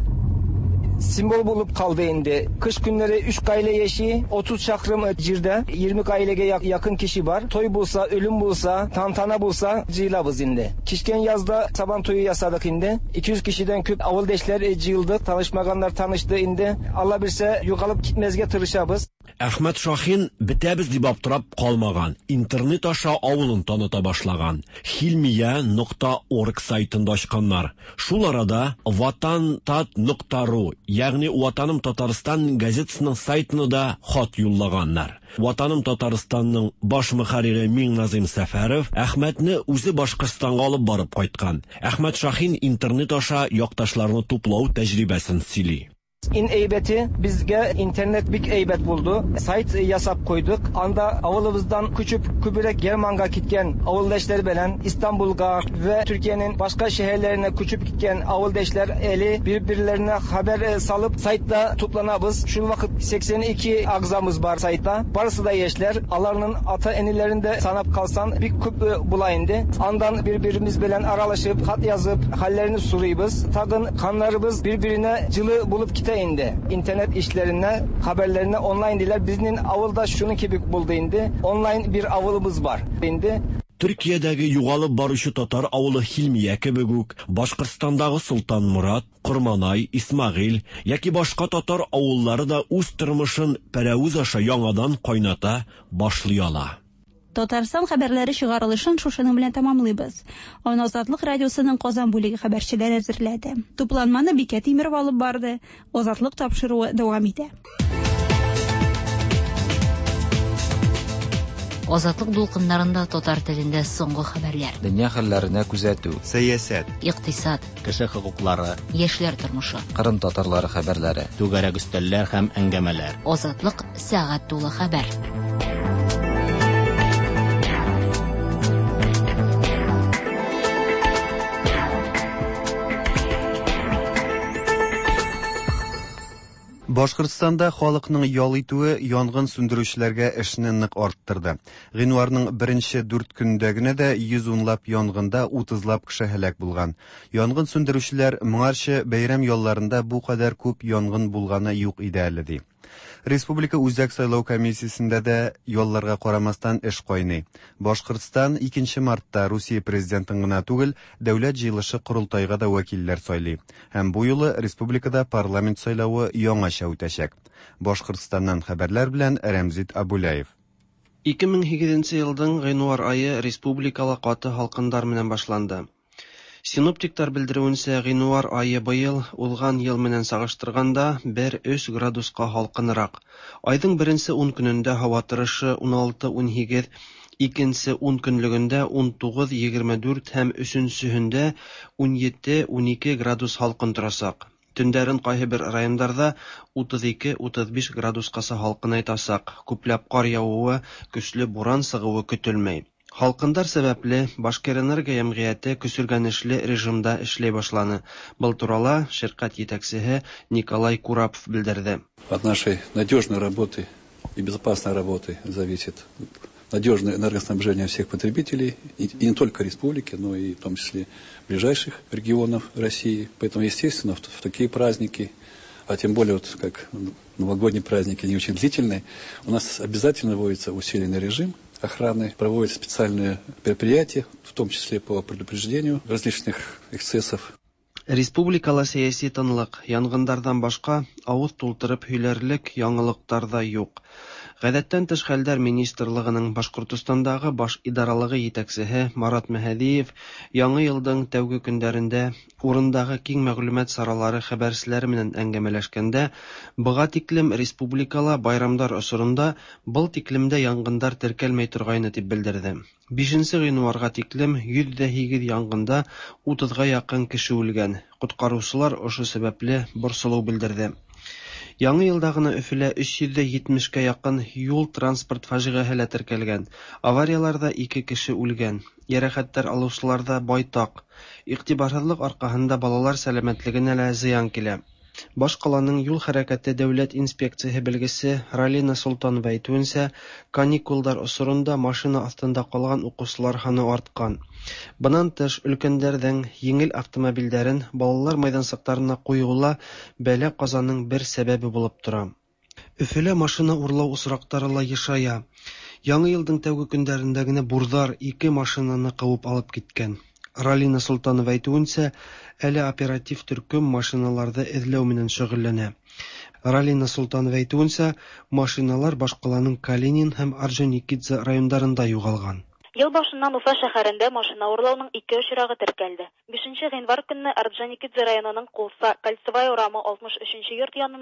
simbol bulup kaldı indi. Kış günleri üç gayle yeşi, otuz çakrım cirde, yirmi gaylege yakın kişi var. Toy bulsa, ölüm bulsa, tantana bulsa cığılabız indi. Kişken yazda saban toyu yasadık indi. iki yüz kişiden küp avıldeşler cığıldı. Tanışmaganlar tanıştı indi. Allah bilse yukalıp gitmezge tırışabız. Әхмәт Шахин бетәбез дип аптырап калмаган. Интернет аша авылын таныта башлаган. хилмия нокта орг сайтында ачканнар. Шул арада ватантат нокта ру, ягъни Ватаным Татарстан газетасының сайтына да хат юллаганнар. Ватаным Татарстанның баш мөхәррире Миңназим Сәфәров Әхмәтне үзе Башкортстанга алып барып кайткан. Әхмәт Шахин интернет аша якташларны туплау тәҗрибәсен сөйли. İn eybeti bizge internet big eybet buldu. Sayt yasap koyduk. Anda avılımızdan küçük kübürek German'a gitken avıldaşları belen İstanbul'a ve Türkiye'nin başka şehirlerine küçük gitken avıldaşlar eli birbirlerine haber salıp saytta toplanabız. Şu vakit seksen iki agzamız var saytta. Barısı da yeşler. Alarının ata enilerinde sanap kalsan bir küp bulayındı. Andan birbirimiz belen aralaşıp hat yazıp hallerini soruyubuz. Tagın kanlarımız birbirine cılı bulup kite indi. İnternet işlerine, haberlerine online diler. Biznin avılda şunu gibi buldu indi. Online bir avılımız var indi. Türkiye'dagi yuğalıp barışı Tatar avılı Hilmiye kebeguk, Başkırstan'dagi Sultan Murat, Kurmanay, İsmail, yaki başka Tatar avulları da uz tırmışın pereuz aşa yanadan kaynata başlayala. Татарстан хәбәрләре чыгарылышын шушының белән тәмамлыйбыз. Аны Азатлык радиосының Казан бүлеге хәбәрчеләре әзерләде. Тупланманы Бикә Тимеров алып барды. Азатлык тапшыруы дәвам итә. Азатлык дулкыннарында татар телендә соңгы хәбәрләр. Дөнья хәлләренә күзәтү, сәясәт, икътисад, кеше хокуклары, яшьләр тормышы, Кырым татарлары хәбәрләре, түгәрәк өстәлләр һәм әңгәмәләр. Азатлык сәгать тулы хәбәр. Башкортстанда халыкның ял итүе янгын сүндерүчеләргә эшне нык арттырды. Гыйнварның беренче дүрт көндә генә дә йөз унлап янгында утызлап кеше һәлак булган. Янгын сүндерүчеләр моңарчы бәйрәм ялларында бу кадәр күп янгын булганы юк иде әле ди. Республика үзәк сайлау комиссиясендә дә ялларга карамастан эш кайный. Башкортстан икенче мартта Русия президентын гына түгел, дәүләт җыелышы курултайга да вәкилләр сайлый. Һәм бу юлы республикада парламент сайлавы яңача үтәчәк. Башкортстаннан хәбәрләр белән Рәмзит Абуляев. ике мең сигезенче елдың гыйнвар айы республикала каты халкындар менән башланды. Синоптиктар белдерүенчә, гыйнвар айы быел узган ел менән сагыштырганда бер өч градуска халкынрак. Айдың беренче ун көнендә һава торышы ун алты - ун сигез, икенче ун көнлегендә ун тугыз - егерме дүрт һәм өченчеһендә ун җиде - ун ике градус халкын торачак. Төндәрен кайһы бер районнарда утыз ике - утыз биш градускасы халкын айтасак. Күпләп кар явуы, көчле буран сыгуы көтелмәй. Халкындар сәбәпле Башкирэнерго җәмгыяте көсөлгәнешле режимда эшләй башланы. Был турала ширкәт җитәкчесе Николай Курапов белдерде. От нашей надежной работы и безопасной работы зависит надежное энергоснабжение всех потребителей, и не только республики, но и в том числе ближайших регионов России. Поэтому, естественно, в, в такие праздники, а тем более вот как новогодние праздники, не очень длительные, у нас обязательно вводится усиленный режим охраны, проводят специальные мероприятия, в том числе по предупреждению различных эксцессов. Республикала сәяси тынлык, янгындардан башка авыз тултырып һөйләрлек яңалыктар да юк. Гадәттән тыш хәлләр министрлыгының Башкортостандагы баш идаралыгы җитәкчесе Марат Мәһәдиев яңа елның тәүге көндәрендә урындагы киң мәгълүмат саралары хәбәрчеләре белән әңгәмәләшкәндә, быга тиклем республикала байрамдар осырында был тиклемдә янгындар теркәлмәй торгайны дип белдерде. бишенче гыйнварга тиклем йөз сигез янгында утызга якын кеше үлгән. Коткаручылар ошо сәбәпле борсылу белдерде. Яңа елда гына Өфөлә өч йөз җитмешкә якын юл транспорт фаҗигаһе теркәлгән. Аварияларда ике кеше үлгән. Ярәхәттәр алучыларда байтак. Игътибарсызлык аркасында балалар сәламәтлегенә дә зыян килә. Баш каланың юл хәрәкәте дәүләт инспекциясе белгесе Ралина Султанова әйтүенчә, каникулдар осырында машина астында калган укучылар саны арткан. Бынан тыш, өлкәннәрнең еңел автомобильләрен балалар мәйданчыкларына куюла бәла казаның бер сәбәбе булып тора. Өфөлә машина урлау очраклары ла ешая. Яңа елның тәүге көндәрендә генә бурдар ике машинаны куып алып киткән. Ралина Султанова әйтүенчә, әле оператив төркем машиналарда эзләү менән шөгыльләнә. Ралина Султанова әйтүенчә, машиналар Башкаланың Калинин һәм Орджоникидзе районнарында югалган. Ел башыннан Уфа шәһәрендә машина урлауның ике очрагы теркәлде. бишенче гыйнвар көнне Орджоникидзе районының Кулса, Кольцевая урамы алтмыш өченче йорт яныннан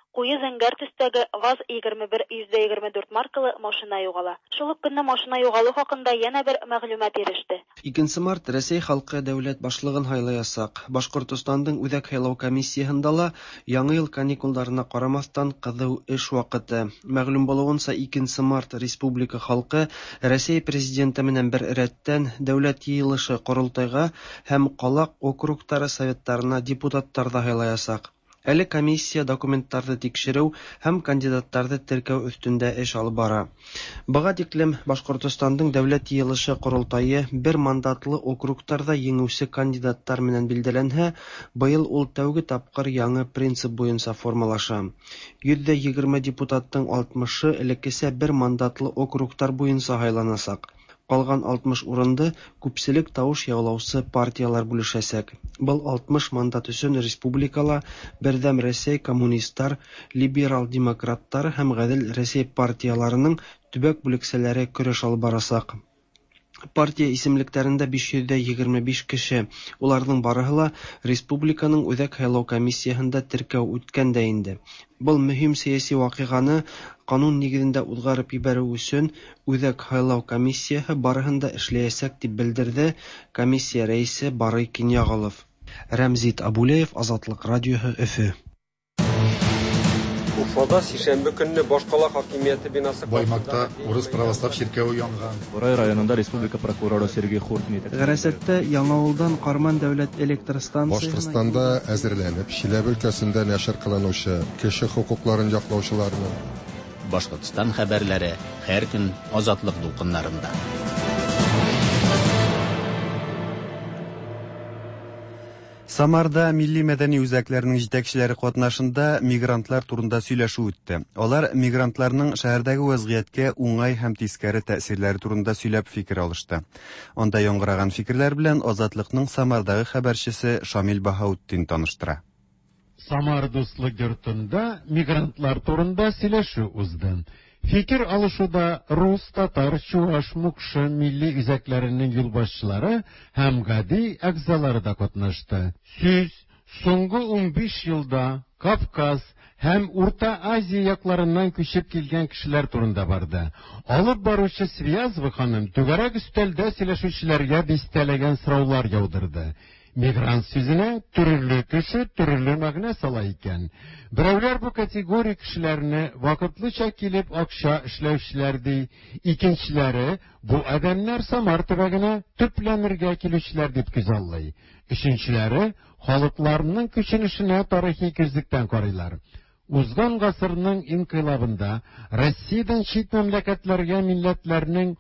куе зәңгәр төстәге ВАЗ егерме бер йөз егерме дүрт маркалы машина югала. Шул ук көнне машина югалу хакында yana бер мәгълүмат иреште. икенче март Рәсәй халкы дәүләт башлыгын сайлаячак. Башкортостандың үзәк сайлау комиссиясендә ла яңа ел каникулларына карамастан кызу эш вакыты. Мәгълүм булуынча, икенче март республика халкы Рәсәй президенты менән бер рәттән дәүләт йыелышы корылтайга һәм калак округтары советтарына депутаттарда сайлаячак. Әле комиссия документларны тикшерү һәм кандидаттарны теркәү өстендә эш алып бара. Быга тиклем Башкортостандың дәүләт йыелышы корылтайы бер мандатлы округтарда еңүче кандидаттар менән билдәләнһә, быел ул тәүге тапкыр яңа принцип буенча формалаша. йөз егерме депутаттың алтмышы элеккечә бер мандатлы округтар буенча сайланачак. Калган алтмыш урынды күпселек тавыш яулаучы партиялар бүлешәчәк. Был алтмыш мандат өчен республикала Бердәм Рәсәй коммунисттар, либерал-демократтар һәм Гадел Рәсәй партияларының төбәк бүлекчәләре көрәш алып барачак. Партия исемлекләрендә биш йөз егерме биш кеше. Уларның барыһы ла республиканың үзәк сайлау комиссиясендә теркәү үткәндә инде. Был мөһим сәяси вакыйганы канун нигезендә узгарып ибәрү өчен үзәк сайлау комиссиясе барыһын да эшләячәк дип белдерде комиссия рәисе Барый Кинягалов. Рәмзит Абулеев, Азатлык радиоһы, Өфе. Уфада сишәмбе көнне башкала хакимияте бинасы Баймакта урыс православ ширкәве янган. Борай районында республика прокуроры Сергей Хуртин әйтә. Гәрәсәттә Яңавылдан Карман дәүләт электр станциясына Башкортстанда әзерләнеп, Чиләбе өлкәсендә нәшер кылынучы кеше хукукларын яклаучыларны. Башкортстан хәбәрләре һәр көн Азатлык дулкыннарында. Самарда милли мәдәни үзәкләренең җитәкчеләре катнашында мигрантлар турында сөйләшү үтте. Алар мигрантларның шәһәрдәге вазгыятькә уңай һәм тискәре тәэсирләре турында сөйләп фикер алышты. Анда яңгыраган фикерләр белән Азатлыкның Самардагы хәбәрчесе Шамил Баһаутдин таныштыра. Самар дуслык йортында мигрантлар турында сөйләшү узды. Фикер алышуда рус, татар, чуаш, мукшы милли үзәкләренең юлбашчылары һәм гади әгъзалары да катнашты. Сүз соңгы ун биш елда Кавказ һәм Урта Азия якларыннан күчеп килгән кешеләр турында барды. Алып баручы Связва ханым түгәрәк өстәлдә сөйләшүчеләргә дистәләгән сораулар яудырды. Мигрант сүзенә төрле кеше төрле мәгънә сала икән. Берәүләр бу категория кешеләрне вакытлыча килеп акча эшләүчеләр ди, икенчеләре бу адәмнәр Самар төбәгенә төпләнергә килүчеләр дип күзаллый. Өченчеләре халыкларның күченешенә тарихи күзлектән карыйлар. Узган гасырның инкыйлабында Россиядән чит мәмләкәтләргә милләтләрнең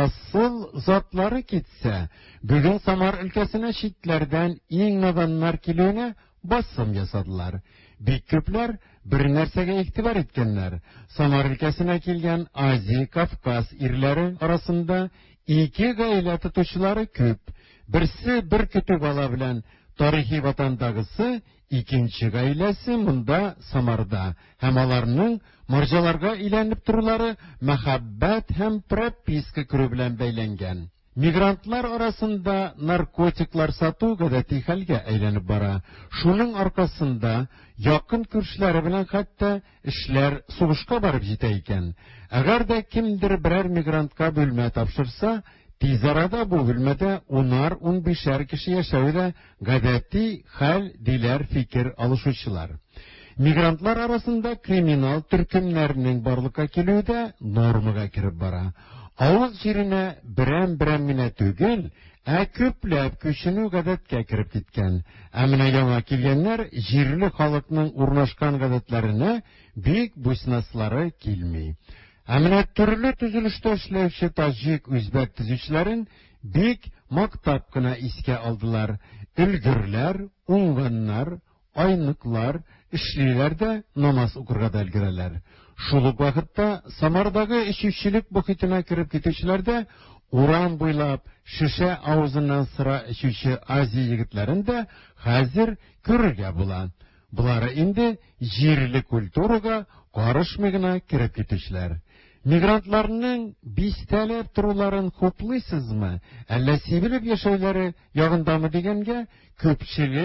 асыл затлары китсә, бүген Самар өлкәсенә читләрдән иң наданнар килүенә басым ясадылар. Бик күпләр бер нәрсәгә игътибар иткәннәр. Самар өлкәсенә килгән Азия, Кавказ ирләре арасында ике гаилә тотучылары күп. Берсе бер көтү бала белән тарихи ватандагысы, икенче гаиләсе монда Самарда. Һәм аларның марҗаларга иләнеп торулары мәхәббәт һәм прописка күрү белән бәйләнгән. Мигрантлар арасында наркотиклар сату гадәти хәлгә әйләнеп бара. Шуның аркасында якын күршеләре белән хәтта эшләр сугышка барып җитә икән. Әгәр дә кемдер берәр мигрантка бүлмә тапшырса, тиз арада бу бүлмәдә унар-ун бишәр кеше яшәү дә гадәти хәл диләр фикер алышучылар. Мигрантлар арасында криминал төркемнәрнең барлыкка килүе дә нормага кереп бара. Авыз җиренә берәм-берәм генә түгел, ә күпләп күченү гадәткә кереп киткән. Ә менә яңа килгәннәр җирле халыкның урнашкан гадәтләренә бик буйсынаслары килми. Ә менә төрле төзелештә эшләүче таҗик, үзбәк төзүчеләрен бик мактап кына искә алдылар. Өлгерләр, уңганнар, айныклар, эшлиләр дә намаз укырга да өлгерәләр. Шул ук вакытта Самардагы эчүчелек бохитына кереп китүчеләр дә урам буйлап шешә авызыннан сыра эчүче Азия егетләрен дә хәзер күрергә була. Булары инде җирле культурага карышмый гына кереп китүчеләр. Мигрантларның бистәләп торуларын хуплыйсызмы, әллә сибелеп яшәүләре ягындамы дигәнгә, күпчелек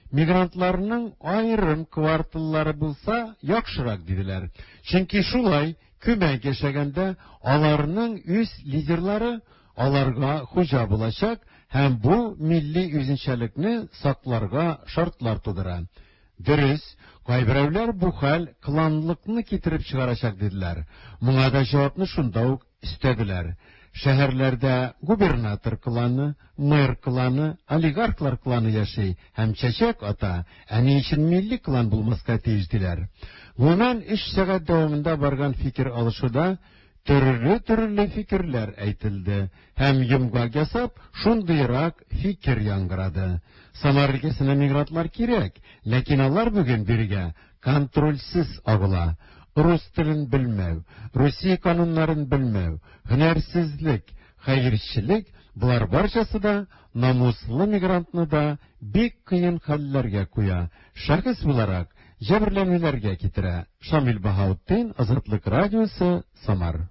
мигрантларның айрым кварталлары булса, яхшырак диделәр. Чөнки шулай күмәк яшәгәндә аларның үз лидерлары аларга хуҗа булачак һәм бу милли үзенчәлекне сакларга шартлар тудыра. Дөрес, кайберәүләр бу хәл кланлыкны китереп чыгарачак диделәр. Моңа да җавапны шунда ук истәделәр. Шәһәрләрдә губернатор кланы, мэр кланы, олигархлар кланы яши һәм чәчәк ата, әни өчен милли клан булмаска тиеш диләр. Гомумән өч сәгать дәвамында барган фикер алышуда төрле-төрле фикерләр әйтелде һәм йомгак ясап шундыйрак фикер яңгырады. Самар өлкәсенә мигрантлар кирәк, ләкин алар бүген биргә контрольсез агыла. Рус телен белмәү, Русия кануннарын белмәү, һөнәрсезлек, хәерчелек булар барчасы да намуслы мигрантны да бик кыен хәлләргә куя. Шәхес буларак җәберләнүләргә китерә. Шамил Баһаутдин, Азатлык радиосы, Самар.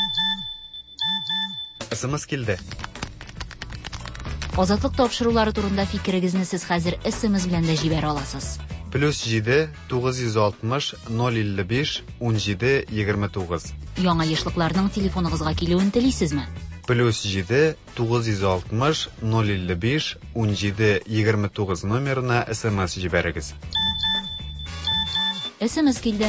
Эсэмэс килде. Азатлык тапшырулары турында фикерегезне сез хәзер эсэмэс белән дә җибәрә аласыз. Плюс җиде тугыз йөз алтмыш ноль илле биш унҗиде егерме тугыз. Яңа яшьлекләрнең телефоныгызга килүен телисезме? Плюс җиде тугыз йөз алтмыш ноль илле биш унҗиде егерме тугыз номерына эсэмэс җибәрегез. эсэмэс килде.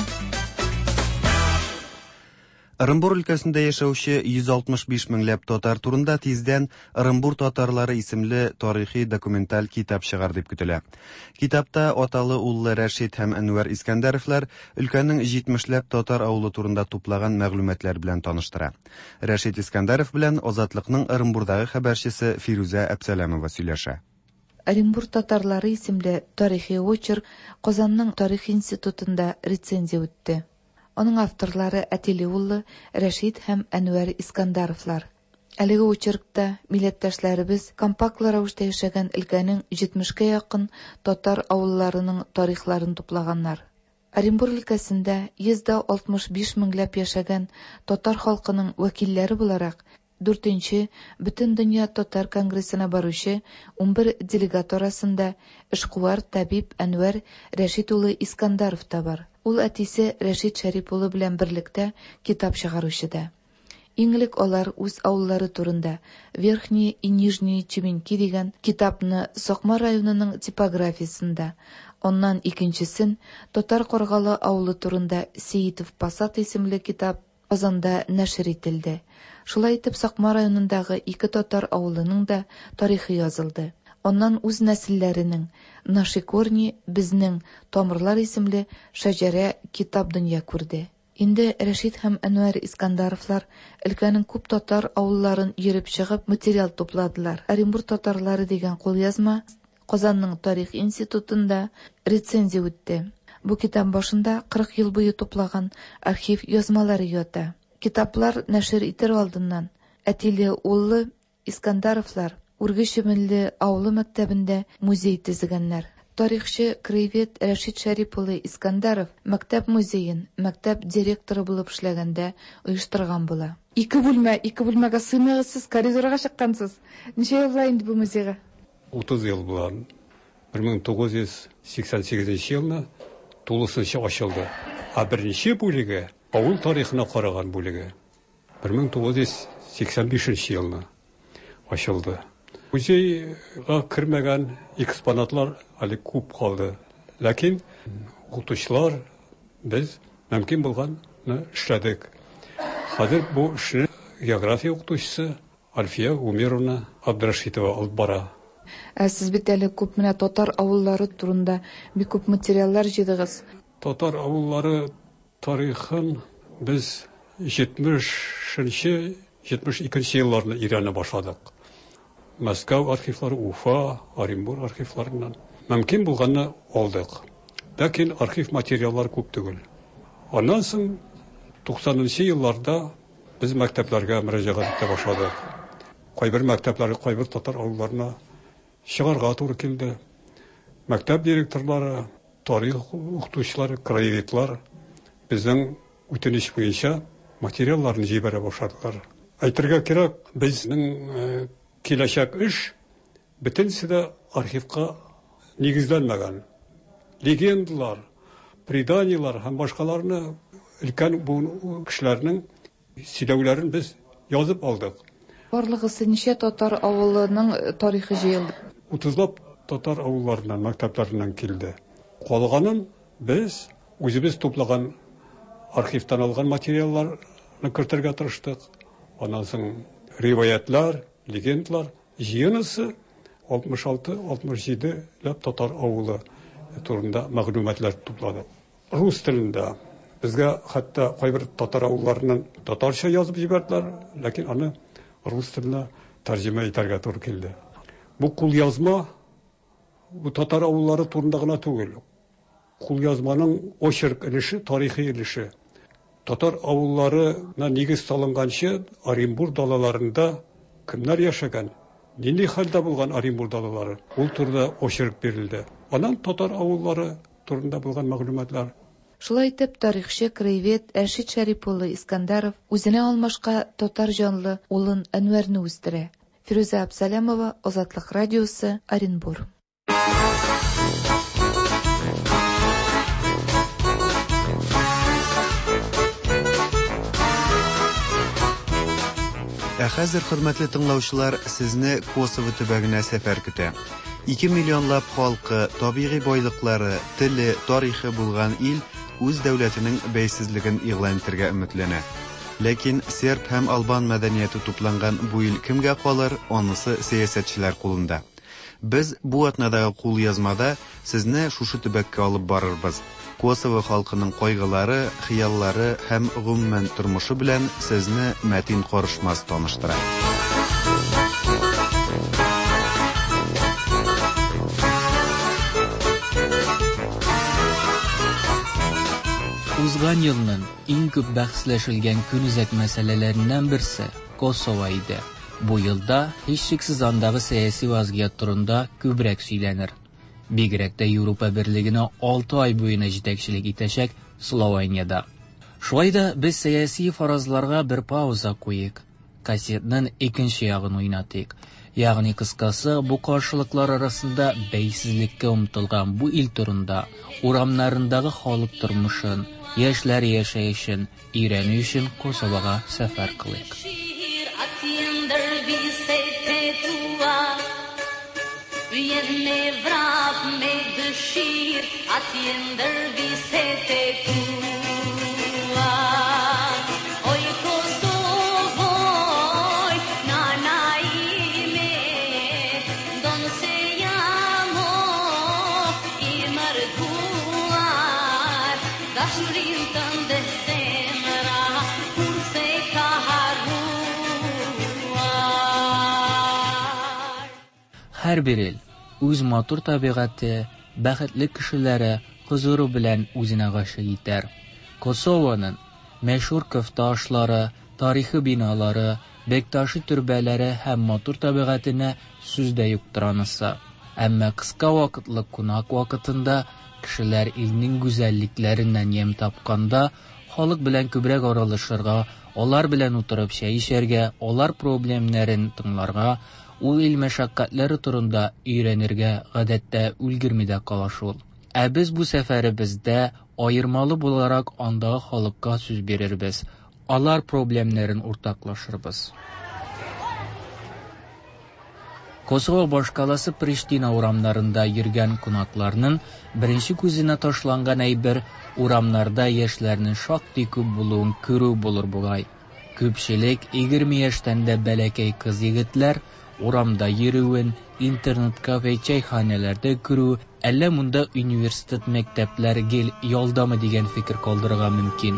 Ырымбур өлкәсендә яшәүче йөз алтмыш биш меңләп татар турында тиздән Ырымбур татарлары исемле тарихи документаль китап чыгар дип көтелә. Китапта аталы уллы Рәшит һәм Әнвәр Искәндәровлар өлкәнең җитмешләп татар авылы турында туплаган мәгълүматлар белән таныштыра. Рәшит Искәндәров белән Азатлыкның Ырымбурдагы хәбәрчесе Фируза Әбсәләмова сөйләшә. Оренбург татарлары исемле тарихи очерк Казанның тарих институтында рецензия үтте. Аның авторлары Әтиле уллы Рәшит һәм Әнвәр Искәндәровлар. Әлеге очеркта милләттәшләребез компактлы рәвештә яшәгән өлкәнең җитмешкә якын татар авылларының тарихларын туплаганнар. Оренбург өлкәсендә йөз алтмыш биш меңләп яшәгән татар халкының вәкилләре буларак дүртенче Бөтен дөнья татар конгрессына баручы ун бер делегат арасында эшкуар табиб Әнвәр Рәшит улы Искәндәров та бар. Ул әтисе Рәшит Шәрип улы белән берлектә китап чыгаручыда. Иңлек алар үз авыллары турында Верхний и Нижний Чеменки дигән китапны Сакмар районының типографиясында, оннан икенчесен Татар Каргалы авылы турында Сеитов Пасат исемле китап Казанда нәшер ителде. Шулай итеп Сакмар районындагы ике татар авылының да тарихы язылды. Оннан үз нәселләренең Наши корни безнең тамырлар исемле шәҗәрә китап дөнья күрде. Инде Рәшит һәм Әнвәр Искәндәровлар өлкәнең күп татар авылларын йөреп чыгып материал тупладылар. Оренбург татарлары дигән кулъязма Казанның тарих институтында рецензия үтте. Бу китап башында кырык ел буе туплаган архив язмалары ята. Китаплар нәшер итер алдыннан Әтиле уллы Искәндәровлар Үргешемелле авылы мәктәбендә музей төзегәннәр. Тарихчы краевед Рәшит Шәрип улы Искәндәров мәктәп музейын мәктәп директоры булып эшләгәндә оештырган була. Ике бүлмә, ике бүлмәгә сыймагыз, сез коридорга чыккансыз. Ничә ел була инде бу музейга? утыз ел була. бер мең тугыз йөз сиксән сигезенче елда тулысынча ачылды. А беренче бүлеге авыл тарихына караган бүлеге бер мең тугыз йөз сиксән бишенче елда ачылды. Музейга кермәгән экспонатлар әле күп калды. Ләкин укытучылар без мөмкин булганны эшләдек. Хәзер бу эшне география укытучысы Альфия Умировна Абдрашитова алып бара. Ә сез бит әле күп менә татар авыллары турында бик күп материаллар җыйдыгыз. Татар авыллары тарихын без җитмешенче җитмеш икенче елларны өйрәнә башладык. Мәскәү архивлары, Уфа, Оренбург архивларыннан мөмкин булганны алдык. Ләкин архив материаллар күп түгел. Аннан соң туксанынчы елларда без мәктәпләргә мөрәҗәгать итә башладык. Кайбер мәктәпләре, кайбер татар авылларына чыгарга туры килде. Мәктәп директорлары, тарих укытучылары, краеведлар безнең үтенеч буенча материалларны җибәрә башладылар. Әйтергә кирәк, безнең киләчәк эш бөтенсе дә архивка нигезләнмәгән. Легендалар, преданиялар һәм башкаларны өлкән бу кешеләрнең сөйләүләрен без язып алдык. Барлыгысы ничә татар авылының тарихы җыелды? утызлап татар авылларыннан, мәктәпләреннән килде. Калганын без үзебез туплаган архивтан алган материалларны кертергә тырыштык. Аннан соң риваятлар, легендалар җыенысы алтмыш алты алтмыш җиде ләп татар авылы турында мәгълүматлар тупладык. Рус телендә безгә хәтта кайбер татар авылларының татарча язып җибәрделәр, ләкин аны рус теленә тәрҗемә итәргә туры килде. Бу кулъязма бу татар авыллары турында гына түгел. Кулъязманың очерк өлеше, тарихи өлеше. Татар авылларына нигез салынганчы Оренбург далаларында кемнәр яшәгән, нинди хәлдә булган Оренбург далалары, ул турында очерк бирелде. Аннан татар авыллары турында булган мәгълүматлар. Шулай итеп, тарихчы краевед Әшит Шәрип улы Искандаров үзенә алмашка татар җанлы улын Әнвәрне үстерә. Фируза Абсалямова, Азатлык радиосы, Оренбург. Ә хәзер, хөрмәтле тыңлаучылар, сезне Косово төбәгенә сәфәр көтә. ике миллионлап халкы, табигый байлыклары, теле, тарихы булган ил үз дәүләтенең бәйсезлеген игълан итәргә өметләнә. Ләкин серб һәм албан мәдәнияте тупланган бу ил кемгә калыр, анысы сәясәтчеләр кулында. Без бу атнадагы кулъязмада сезне шушы төбәккә алып барырбыз. Косово халкының кайгылары, хыяллары һәм гомумән тормышы белән сезне мәтин карышмас таныштыра. Узган елның иң күп бәхсләшелгән күнүзәк мәсьәләләреннән берсе Косово иде. Бу елда һичшиксез андагы сәяси вазгыять турында күбрәк сөйләнер. Бигрәк тә Европа Берлегенә алты ай буена җитәкчелек итәчәк Словениядә. Шулай да без сәяси фаразларга бер пауза куйык. Кассетның икенче ягын уйнатыйк. Ягъни кыскасы, бу каршылыклар арасында бәйсезлеккә омтылган бу ил турында, урамнарындагы халык тормышын, яшьләр яшәешен өйрәнү өчен Косовога сәфәр кылыйк. Һәр бер ил үз матур табигате, бәхетле кешеләре хозуры белән үзенә гашык итәр. Косовоның мәшһүр көфтә ашлары, тарихи биналары, бекташы төрбәләре һәм матур табигатенә сүз дә юк торанысы. Әмма кыска вакытлык кунак вакытында кешеләр илнең гүзәллекләреннән ям тапканда, халык белән күбрәк аралашырга, алар белән утырып чәй эчәргә, алар проблемнарын тыңларга, ул ил мәшәкатьләре турында өйрәнергә гадәттә үлгерми дә кала шул. Ә без бу сәфәребездә аермалы буларак андагы халыкка сүз бирербез. Алар проблемнарын уртаклашырбыз. Косово башкаласы Приштина урамнарында йөргән кунакларның беренче күзенә ташланган әйбер урамнарда яшьләрнең шактый күп булуын күрү булыр бугай. Күпчелек егерме яшьтән дә бәләкәй кыз егетләр урамда йөрүен, интернет-кафе, чайханәләрдә күрү, әллә монда университет мәктәпләр гел ялдамы дигән фикер калдырырга мөмкин.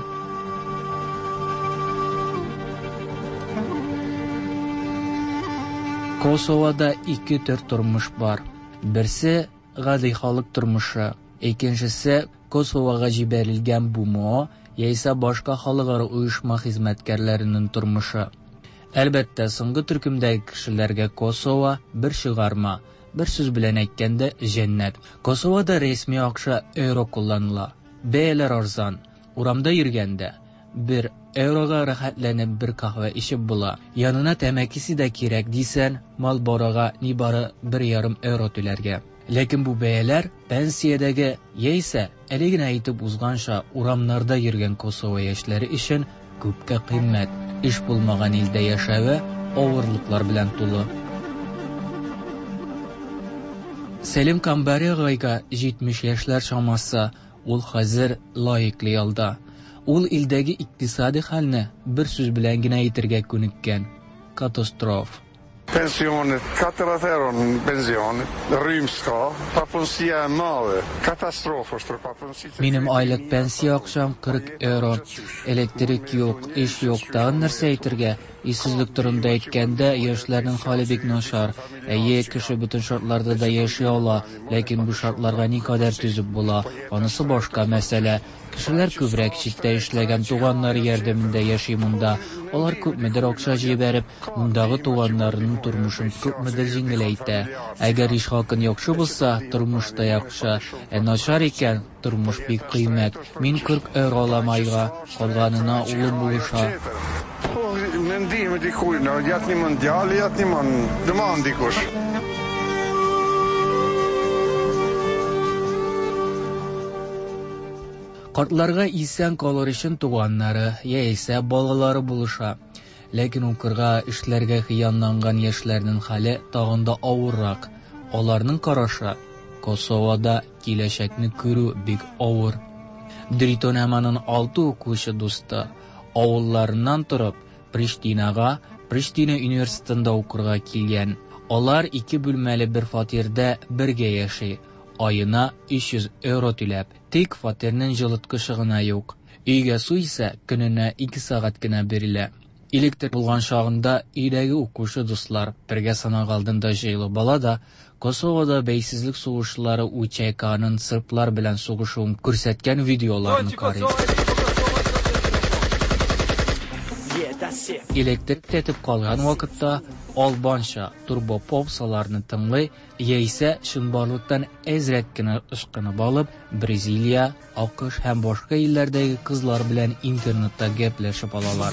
Косовода ике төр тормыш бар. Берсе гади халык тормышы, икенчесе Косовога җибәрелгән БУМО яисә башка халыкара оешма хезмәткәрләренең тормышы. Әлбәттә, соңгы төркемдәге кешеләргә Косово бер чыгарма, бер сүз белән әйткәндә җәннәт. Косовода рәсми акча евро кулланыла. Бәяләр арзан. Урамда йөргәндә бер еврога рәхәтләнеп бер каһвә ичеп була. Янына тәмәкесе дә кирәк дисән, Малборога нибары бер ярым евро түләргә. Ләкин бу бәяләр пенсиядәге яисә әле генә әйтеп узганча урамнарда йөргән Косово яшьләре өчен күпкә кыйммәт. Эш булмаган илдә яшәве авырлыклар белән тулы. Сәлим Камбаригайга җитмеш яшьләр чамасы, ул хәзер лаеклы ялда. Ул илдәге икътисади хәлне бер сүз белән генә әйтергә күнеккән. Катастроф. Pensionet, katarateron pensionet, rymska, papunsia male, katastrofostr papunsia. Минем айлык пенсия акчам кырык евро. Электрик юк, эш юк, тагын нәрсә әйтергә? Исезлек турында әйткәндә, яшьләрнең хәле бик начар. Әйе, кеше бөтен шартларда да яши ала, ләкин бу шартларга никадәр түзеп була, анысы башка мәсьәлә. Кешеләр күбрәк читтә эшләгән туганнар ярдәмендә яши монда. Алар күпмедер акча җибәреп, мондагы туганнарының тормышын күпмедер җиңеләйтә. Әгәр иш хакын яхшы булса, тормыш та яхшы. Ә начар икән, тормыш бик кыйммәт. Мин кырык евро алам айга, калганына улым булыша. Men det med det kuina, jatni mondial, jatni mon demandikos. Картларга исән калыр өчен туганнары, яисә балалары булыша. Ләкин укырга, эшләргә хыянланган яшьләрнең хәле тагын да авыррак. Аларның карашы Косовода киләчәкне күрү бик авыр. Дритон Аманын алты укучы дусты авылларыннан торып Приштинага, Приштина университетында укырга килгән. Алар ике бүлмәле бер фатирда бергә яши. Айына өч йөз евро түләп. Тик фатирның җылыткычы гына юк. Өйгә су исә көненә ике сәгать кенә бирелә. Электр булган чагында өйдәге укучы дуслар бергә санак алдында җыелып бала да Косовода бәйсезлек сугышлары УЧКның сырплар белән сугышуын күрсәткән видеоларны карый. Электр тетеп калган вакытта албанча турбопопсаларны тыңлый, яисә чынбарлыктан әзрәк кенә ышкынып алып, Бразилия, АКШ һәм башка илләрдәге кызлар белән интернетта гәпләшеп алалар.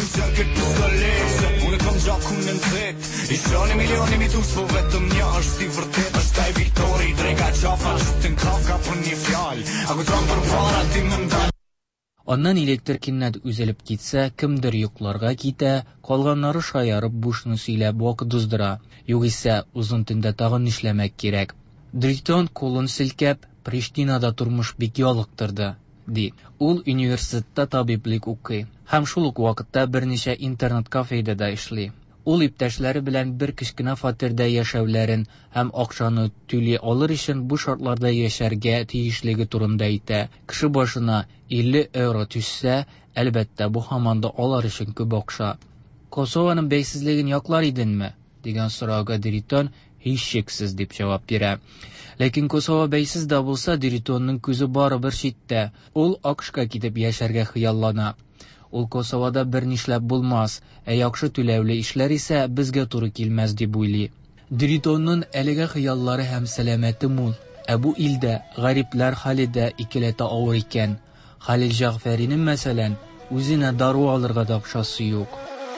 Аннан электр кинәт үзелеп китсә, кемдер йокларга китә, калганнары шаярып бушны сөйләп вакыт уздыра. Югыйсә, узын төндә тагын эшләмәк кирәк. Дритон кулын селкәп, Приштинада тормыш бик ялыктырды, ди. Ул университетта табиблык укый, һәм шул ук вакытта берничә интернет-кафеда да эшли. Ул иптәшләре белән бер кечкенә фатирда яшәүләрен һәм акчаны түли алыр өчен бу шартларда яшәргә тиешлеге турында әйтә. Кеше башына илле евро төшсә, әлбәттә бу һаманда алар өчен күп акча. Косованың бәйсезлеген яклар идеңме? Дигән сорауга Дритон һич шиксез дип җавап бирә. Ләкин Косово бәйсез дә булса, Дритонның күзе барыбер читтә. Ул АКШка китеп яшәргә хыяллана. Ул Косовода бер нишләп булмас, ә яхшы түләүле эшләр исә безгә туры килмәс дип уйлый. Дритонның әлегә хыяллары һәм сәламәте мул, ә бу илдә гарипләр хәле дә икеләтә авыр икән. Халил Җәгъфәринең мәсәлән, үзенә дару алырга да акчасы юк.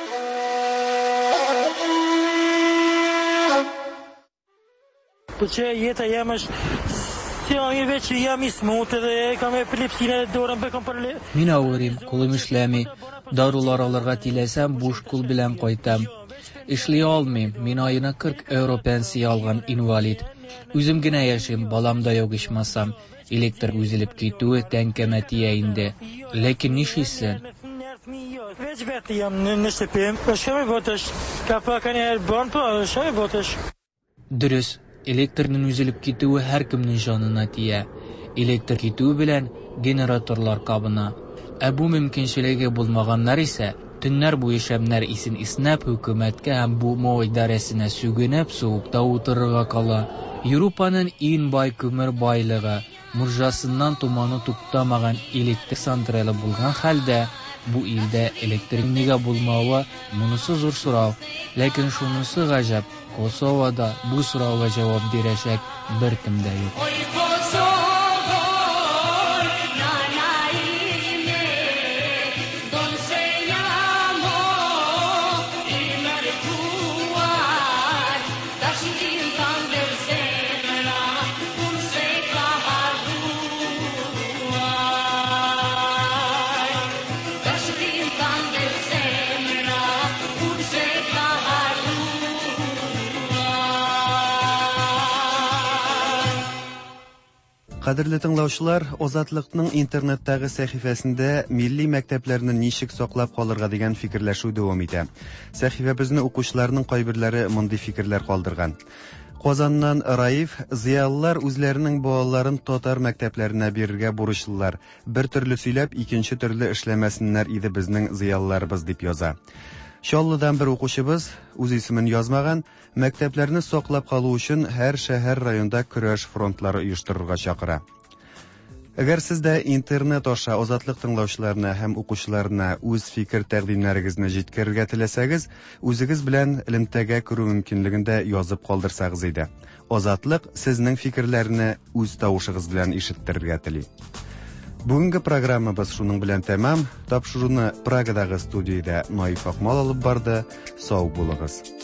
Мин авырым, кулым эшләми. Дарулар алырга теләсәм, буш кул белән кайтам. Эшли алмыйм, мин айына кырык евро пенсия алган инвалид. Үзем генә яшим, балам да юк ичмасам. Электр үзелеп китүе тәңкәмә тия инде. Ләкин нишлисең? Дөрес, электрның үзелеп китүе һәркемнең җанына тия. Электр китүе белән генераторлар кабына. Ә бу мөмкинчелеге булмаганнар исә төннәр буе шәмнәр исен иснәп хөкүмәткә һәм бу мо идарәсенә сүгенеп суыкта утырырга кала. Европаның иң бай күмер байлыгы, мурҗасыннан туманы туктамаган электр централы булган хәлдә, бу илдә электр нигә булмавы монысы зур сорау. Ләкин шунысы гаҗәп, Косовода бу сорауга җавап бирәчәк беркем дә юк. Кадерле тыңлаучылар, Азатлыкның интернеттагы сәхифәсендә милли мәктәпләрне ничек саклап калырга дигән фикерләшү дәвам итә. Сәхифәбезне укучыларның кайберләре мондый фикерләр калдырган. Казаннан Раиф: зыялылар үзләренең балаларын татар мәктәпләренә бирергә бурычлылар. Бер төрле сөйләп, икенче төрле эшләмәсеннәр иде безнең зыялыларыбыз, дип яза. Чаллыдан бер укучыбыз, үз исемен язмаган, мәктәпләрне саклап калу өчен һәр шәһәр районда көрәш фронтлары оештырырга чакыра. Әгәр сез дә интернет аша Азатлык тыңлаучыларына һәм укучыларына үз фикер тәкъдимнәрегезне җиткерергә теләсәгез, үзегез белән элемтәгә керү мөмкинлегендә язып калдырсагыз иде. Азатлык сезнең фикерләрне үз тавышыгыз белән ишеттерергә тели. Бүгенге программабыз шуның белән тәмам. Тапшыруны Прагадагы студиядә Наиф Акмал алып барды. Сау булыгыз.